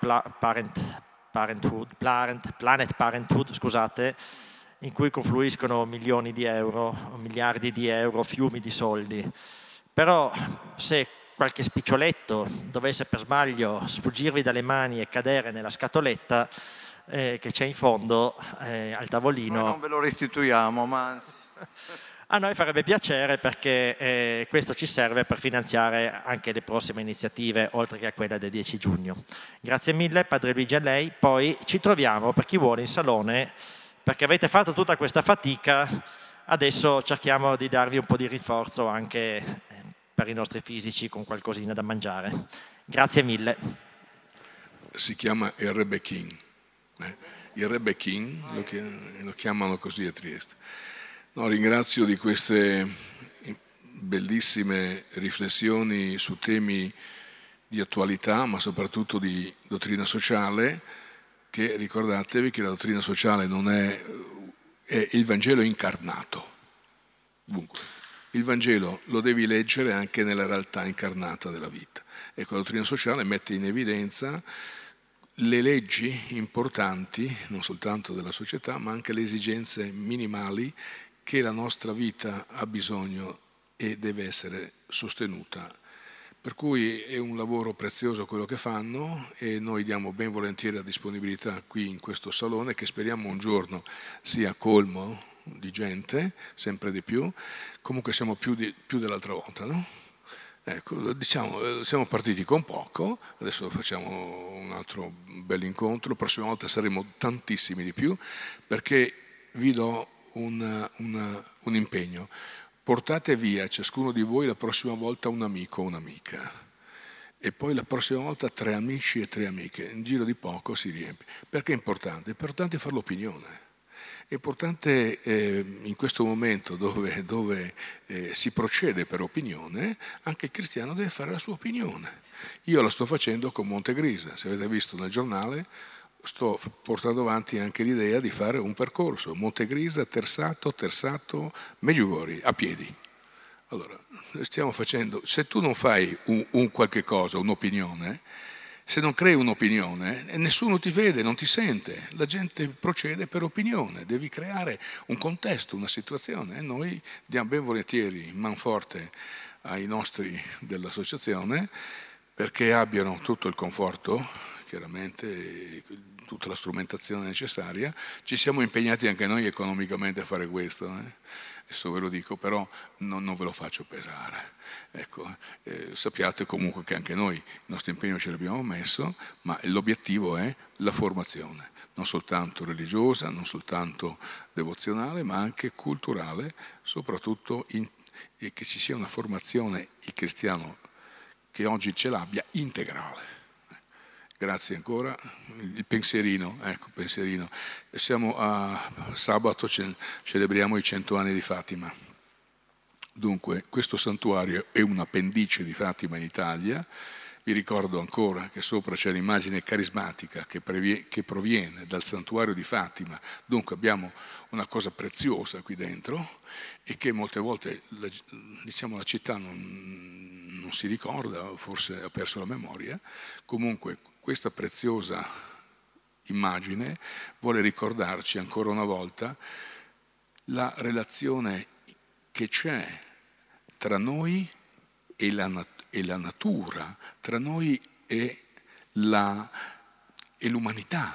Parenthood, scusate, in cui confluiscono milioni di euro, miliardi di euro, fiumi di soldi. Però se qualche spiccioletto dovesse per sbaglio sfuggirvi dalle mani e cadere nella scatoletta che c'è in fondo al tavolino, noi non ve lo restituiamo, ma anzi... A noi farebbe piacere, perché questo ci serve per finanziare anche le prossime iniziative, oltre che a quella del 10 giugno. Grazie mille, Padre Luigi, a lei. Poi ci troviamo, per chi vuole, in salone, perché avete fatto tutta questa fatica. Adesso cerchiamo di darvi un po' di rinforzo anche per i nostri fisici, con qualcosina da mangiare. Grazie mille. Si chiama il Rebechin. Il Rebechin lo chiamano così a Trieste. No, ringrazio di queste bellissime riflessioni su temi di attualità, ma soprattutto di dottrina sociale, che ricordatevi che la dottrina sociale non è il Vangelo incarnato. Dunque, il Vangelo lo devi leggere anche nella realtà incarnata della vita. Ecco, la dottrina sociale mette in evidenza le leggi importanti, non soltanto della società, ma anche le esigenze minimali che la nostra vita ha bisogno e deve essere sostenuta. Per cui è un lavoro prezioso quello che fanno, e noi diamo ben volentieri la disponibilità qui in questo salone, che speriamo un giorno sia colmo di gente, sempre di più. Comunque siamo più dell'altra volta, no? Ecco, diciamo, siamo partiti con poco, adesso facciamo un altro bel incontro, la prossima volta saremo tantissimi di più, perché vi do un impegno. Portate via ciascuno di voi la prossima volta un amico o un'amica, e poi la prossima volta 3 amici e 3 amiche. In giro di poco si riempie. Perché è importante? È importante fare l'opinione. È importante in questo momento dove si procede per opinione, anche il cristiano deve fare la sua opinione. Io la sto facendo con Montegrisa. Se avete visto nel giornale, sto portando avanti anche l'idea di fare un percorso Montegrisa, Tersato, Meggiugori, a piedi. Allora, stiamo facendo, se tu non fai un qualche cosa, un'opinione, se non crei un'opinione, nessuno ti vede, non ti sente, la gente procede per opinione, devi creare un contesto, una situazione, e noi diamo ben volentieri manforte ai nostri dell'associazione perché abbiano tutto il conforto, chiaramente tutta la strumentazione necessaria. Ci siamo impegnati anche noi economicamente a fare questo, adesso ve lo dico, però non ve lo faccio pesare. Ecco, sappiate comunque che anche noi il nostro impegno ce l'abbiamo messo, ma l'obiettivo è la formazione, non soltanto religiosa, non soltanto devozionale, ma anche culturale, soprattutto che ci sia una formazione, il cristiano che oggi ce l'abbia, integrale. Grazie ancora. Il pensierino, ecco, pensierino. Siamo a sabato, celebriamo i 100 anni di Fatima. Dunque, questo santuario è un appendice di Fatima in Italia. Vi ricordo ancora che sopra c'è l'immagine carismatica che proviene dal santuario di Fatima. Dunque abbiamo una cosa preziosa qui dentro, e che molte volte la città non si ricorda, forse ha perso la memoria. Comunque questa preziosa immagine vuole ricordarci ancora una volta la relazione che c'è tra noi e la natura, tra noi e l'umanità,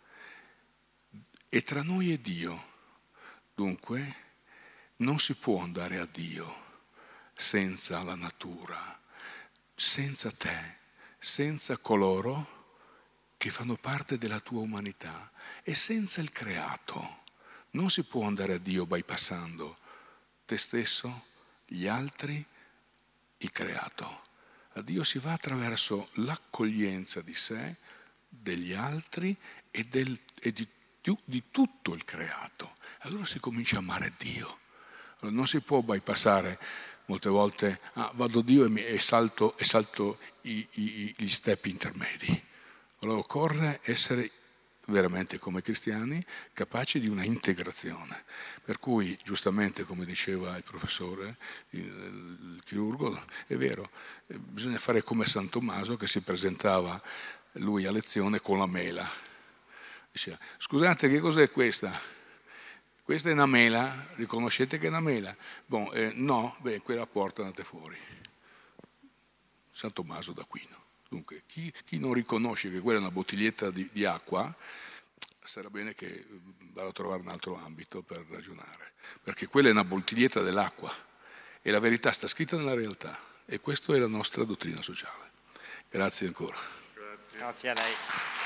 e tra noi e Dio. Dunque non si può andare a Dio senza la natura, senza te, senza coloro che fanno parte della tua umanità, e senza il creato. Non si può andare a Dio bypassando te stesso, gli altri, il creato. A Dio si va attraverso l'accoglienza di sé, degli altri e di tutto il creato. Allora si comincia a amare Dio. Allora non si può bypassare molte volte, vado a Dio e salto gli step intermedi. Allora occorre essere veramente come cristiani, capaci di una integrazione. Per cui, giustamente, come diceva il professore, il chirurgo, è vero, bisogna fare come San Tommaso, che si presentava lui a lezione con la mela. Diceva: scusate, che cos'è questa? Questa è una mela, riconoscete che è una mela? No, quella porta, andate fuori. San Tommaso d'Aquino. Dunque, chi non riconosce che quella è una bottiglietta di acqua, sarà bene che vada a trovare un altro ambito per ragionare, perché quella è una bottiglietta dell'acqua e la verità sta scritta nella realtà, e questa è la nostra dottrina sociale. Grazie ancora. Grazie a lei.